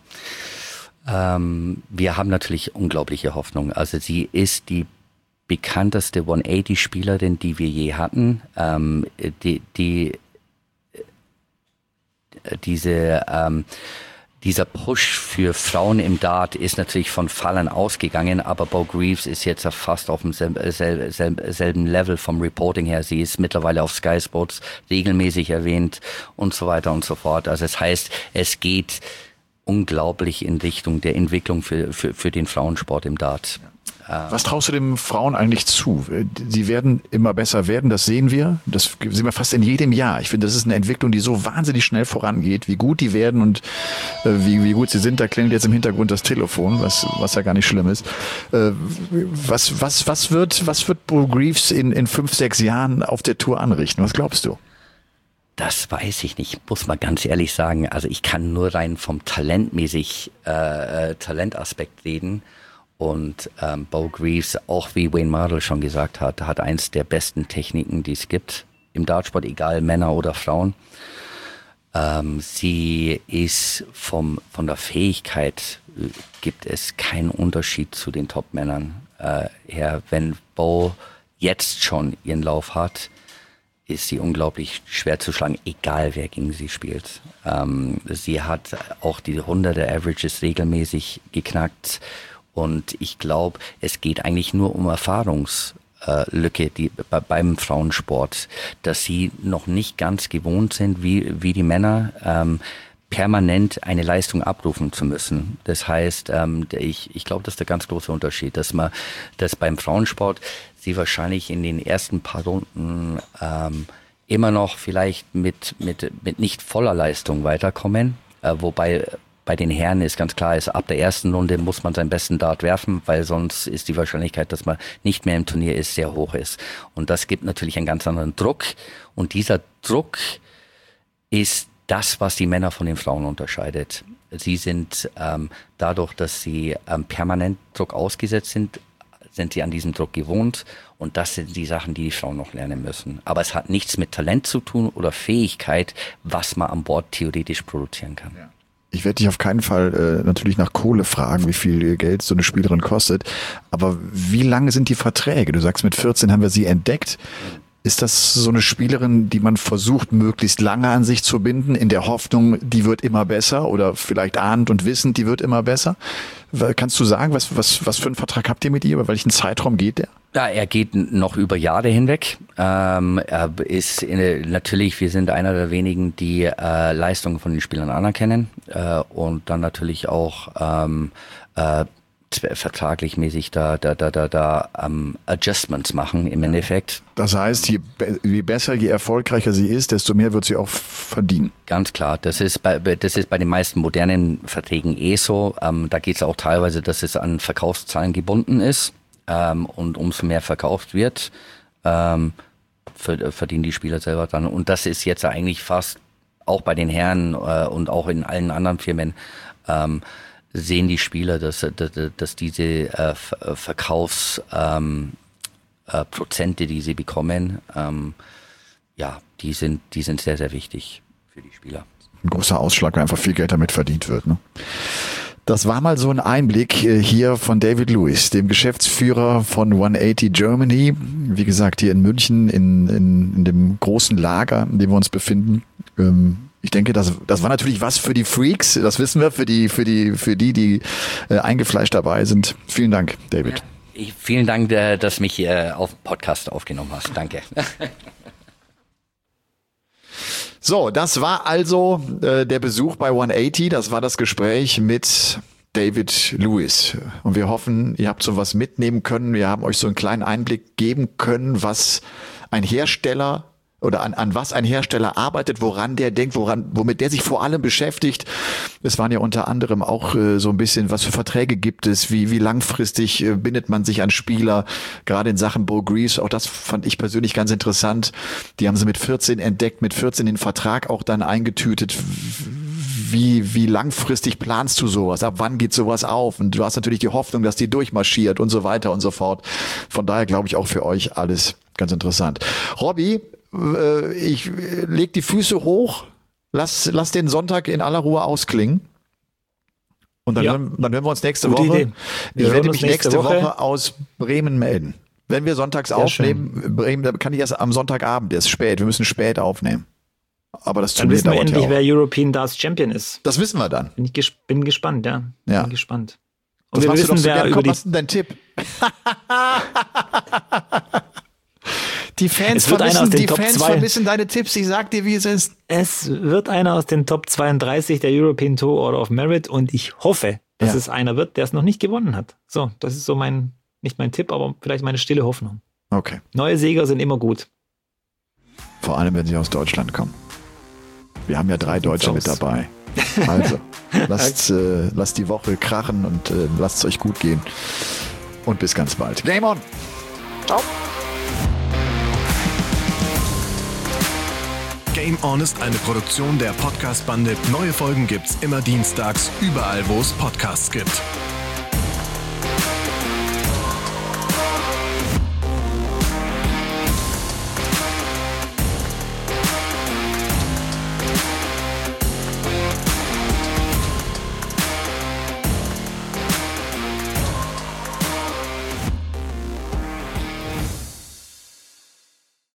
[SPEAKER 4] Ähm, wir haben natürlich unglaubliche Hoffnung. Also sie ist die bekannteste hundertachtzig-Spielerin, die wir je hatten. Ähm, die, die, diese, ähm, dieser Push für Frauen im Dart ist natürlich von Fallon ausgegangen, aber Bo Greaves ist jetzt fast auf dem selben, selben, selben Level vom Reporting her. Sie ist mittlerweile auf Sky Sports regelmäßig erwähnt und so weiter und so fort. Also das heißt, es geht unglaublich in Richtung der Entwicklung für, für, für den Frauensport im Dart.
[SPEAKER 2] Was traust du den Frauen eigentlich zu? Sie werden immer besser werden, das sehen wir. Das sehen wir fast in jedem Jahr. Ich finde, das ist eine Entwicklung, die so wahnsinnig schnell vorangeht. Wie gut die werden und äh, wie, wie gut sie sind, da klingelt jetzt im Hintergrund das Telefon, was, was ja gar nicht schlimm ist. Äh, was, was, was wird, was wird Bo Greaves in, in fünf, sechs Jahren auf der Tour anrichten? Was glaubst du?
[SPEAKER 4] Das weiß ich nicht, muss man ganz ehrlich sagen. Also ich kann nur rein vom talentmäßig äh, Talentaspekt reden. Und ähm, Bo Greaves, auch wie Wayne Mardle schon gesagt hat, hat eins der besten Techniken, die es gibt im Dartsport, egal Männer oder Frauen. Ähm, sie ist vom von der Fähigkeit, äh, gibt es keinen Unterschied zu den Top-Männern äh, her. Wenn Bo jetzt schon ihren Lauf hat, ist sie unglaublich schwer zu schlagen, egal wer gegen sie spielt. Ähm, sie hat auch die hunderte Averages regelmäßig geknackt. Und ich glaube, es geht eigentlich nur um Erfahrungslücke die, bei, beim Frauensport, dass sie noch nicht ganz gewohnt sind wie, wie die Männer. Ähm, permanent eine Leistung abrufen zu müssen. Das heißt, ähm, ich, ich glaube, das ist der ganz große Unterschied, dass man, dass beim Frauensport sie wahrscheinlich in den ersten paar Runden ähm, immer noch vielleicht mit, mit, mit nicht voller Leistung weiterkommen, äh, wobei bei den Herren ist ganz klar, ist ab der ersten Runde muss man seinen besten Dart werfen, weil sonst ist die Wahrscheinlichkeit, dass man nicht mehr im Turnier ist, sehr hoch ist. Und das gibt natürlich einen ganz anderen Druck. Und dieser Druck ist das, was die Männer von den Frauen unterscheidet. Sie sind ähm, dadurch, dass sie ähm, permanent Druck ausgesetzt sind, sind sie an diesem Druck gewohnt. Und das sind die Sachen, die die Frauen noch lernen müssen. Aber es hat nichts mit Talent zu tun oder Fähigkeit, was man an Bord theoretisch produzieren kann.
[SPEAKER 2] Ja. Ich werde dich auf keinen Fall äh, natürlich nach Kohle fragen, wie viel Geld so eine Spielerin kostet. Aber wie lange sind die Verträge? Du sagst, mit vierzehn haben wir sie entdeckt. Ist das so eine Spielerin, die man versucht, möglichst lange an sich zu binden, in der Hoffnung, die wird immer besser oder vielleicht ahnend und wissend, die wird immer besser? Kannst du sagen, was, was, was für einen Vertrag habt ihr mit ihr? Über welchen Zeitraum geht der?
[SPEAKER 4] Ja, er geht noch über Jahre hinweg. Ähm, er ist in, natürlich, wir sind einer der wenigen, die äh, Leistungen von den Spielern anerkennen äh, und dann natürlich auch ähm, äh, vertraglich mäßig da da da da da um, Adjustments machen im Endeffekt.
[SPEAKER 2] Das heißt, je, je besser, je erfolgreicher sie ist, desto mehr wird sie auch verdienen.
[SPEAKER 4] Ganz klar. Das ist bei das ist bei den meisten modernen Verträgen eh so. Ähm, da geht es auch teilweise, dass es an Verkaufszahlen gebunden ist ähm, und umso mehr verkauft wird, ähm, verdienen die Spieler selber dann. Und das ist jetzt eigentlich fast auch bei den Herren äh, und auch in allen anderen Firmen ähm, sehen die Spieler, dass, dass, dass diese äh, Verkaufsprozente, ähm, äh, Prozente, die sie bekommen, ähm, ja, die sind, die sind sehr, sehr wichtig für die Spieler.
[SPEAKER 2] Ein großer Ausschlag, weil einfach viel Geld damit verdient wird, ne? Das war mal so ein Einblick hier von David Lewis, dem Geschäftsführer von hundertachtzig Germany. Wie gesagt, hier in München, in, in, in dem großen Lager, in dem wir uns befinden. Ähm, Ich denke, das, das war natürlich was für die Freaks, das wissen wir, für die, für die, für die, die äh, eingefleischt dabei sind. Vielen Dank, David.
[SPEAKER 4] Ja, ich, vielen Dank, dass du mich hier auf dem Podcast aufgenommen hast. Danke.
[SPEAKER 2] So, das war also äh, der Besuch bei hundertachtzig. Das war das Gespräch mit David Lewis. Und wir hoffen, ihr habt so was mitnehmen können. Wir haben euch so einen kleinen Einblick geben können, was ein Hersteller oder an, an was ein Hersteller arbeitet, woran der denkt, woran, womit der sich vor allem beschäftigt. Es waren ja unter anderem auch äh, so ein bisschen, was für Verträge gibt es, wie, wie langfristig äh, bindet man sich an Spieler, gerade in Sachen Bo Greaves. Auch das fand ich persönlich ganz interessant. Die haben sie mit vierzehn entdeckt, mit vierzehn den Vertrag auch dann eingetütet. Wie, wie langfristig planst du sowas? Ab wann geht sowas auf? Und du hast natürlich die Hoffnung, dass die durchmarschiert und so weiter und so fort. Von daher glaube ich auch für euch alles ganz interessant. Robby, ich leg die Füße hoch, lass, lass den Sonntag in aller Ruhe ausklingen. Und dann,
[SPEAKER 3] ja.
[SPEAKER 2] hören, dann hören wir uns nächste
[SPEAKER 3] Gute
[SPEAKER 2] Woche.
[SPEAKER 3] Idee.
[SPEAKER 2] Ich
[SPEAKER 3] Wir
[SPEAKER 2] werde
[SPEAKER 3] hören
[SPEAKER 2] mich
[SPEAKER 3] uns
[SPEAKER 2] nächste
[SPEAKER 3] nächste
[SPEAKER 2] Woche.
[SPEAKER 3] Woche
[SPEAKER 2] aus Bremen melden. Wenn wir sonntags
[SPEAKER 3] Sehr
[SPEAKER 2] aufnehmen, Bremen, dann kann ich erst am Sonntagabend, der ist spät, wir müssen spät aufnehmen. Aber das
[SPEAKER 3] Dann
[SPEAKER 2] Turnier
[SPEAKER 3] wissen wir
[SPEAKER 2] dauert
[SPEAKER 3] endlich,
[SPEAKER 2] ja auch.
[SPEAKER 3] wer European Darts Champion ist.
[SPEAKER 2] Das wissen wir dann.
[SPEAKER 3] Bin ich ges- bin gespannt, ja.
[SPEAKER 2] Ja.
[SPEAKER 3] Bin gespannt. Und
[SPEAKER 2] Das
[SPEAKER 3] wir
[SPEAKER 2] machst du doch
[SPEAKER 3] wissen,
[SPEAKER 2] so
[SPEAKER 3] wer
[SPEAKER 2] gerne.
[SPEAKER 3] über
[SPEAKER 2] Komm,
[SPEAKER 3] die
[SPEAKER 2] was ist denn dein Tipp? Die Fans,
[SPEAKER 3] Es wird einer aus
[SPEAKER 2] vermissen,
[SPEAKER 3] den
[SPEAKER 2] die
[SPEAKER 3] Top
[SPEAKER 2] Fans
[SPEAKER 3] zwei.
[SPEAKER 2] vermissen deine Tipps. Ich sag dir, wie es ist.
[SPEAKER 3] Es wird einer aus den Top zweiunddreißig der European Tour Order of Merit und ich hoffe, dass
[SPEAKER 2] Ja.
[SPEAKER 3] es einer wird, der es noch nicht gewonnen hat. So, das ist so mein, nicht mein Tipp, aber vielleicht meine stille Hoffnung.
[SPEAKER 2] Okay.
[SPEAKER 3] Neue Sieger sind immer gut.
[SPEAKER 2] Vor allem, wenn sie aus Deutschland kommen. Wir haben ja drei Deutsche mit
[SPEAKER 3] aus.
[SPEAKER 2] dabei. Also, lasst, äh, lasst die Woche krachen und äh, lasst es euch gut gehen. Und bis ganz bald. Game on! Ciao!
[SPEAKER 1] Game On ist eine Produktion der Podcast-Bande. Neue Folgen gibt's immer dienstags, überall, wo es Podcasts gibt.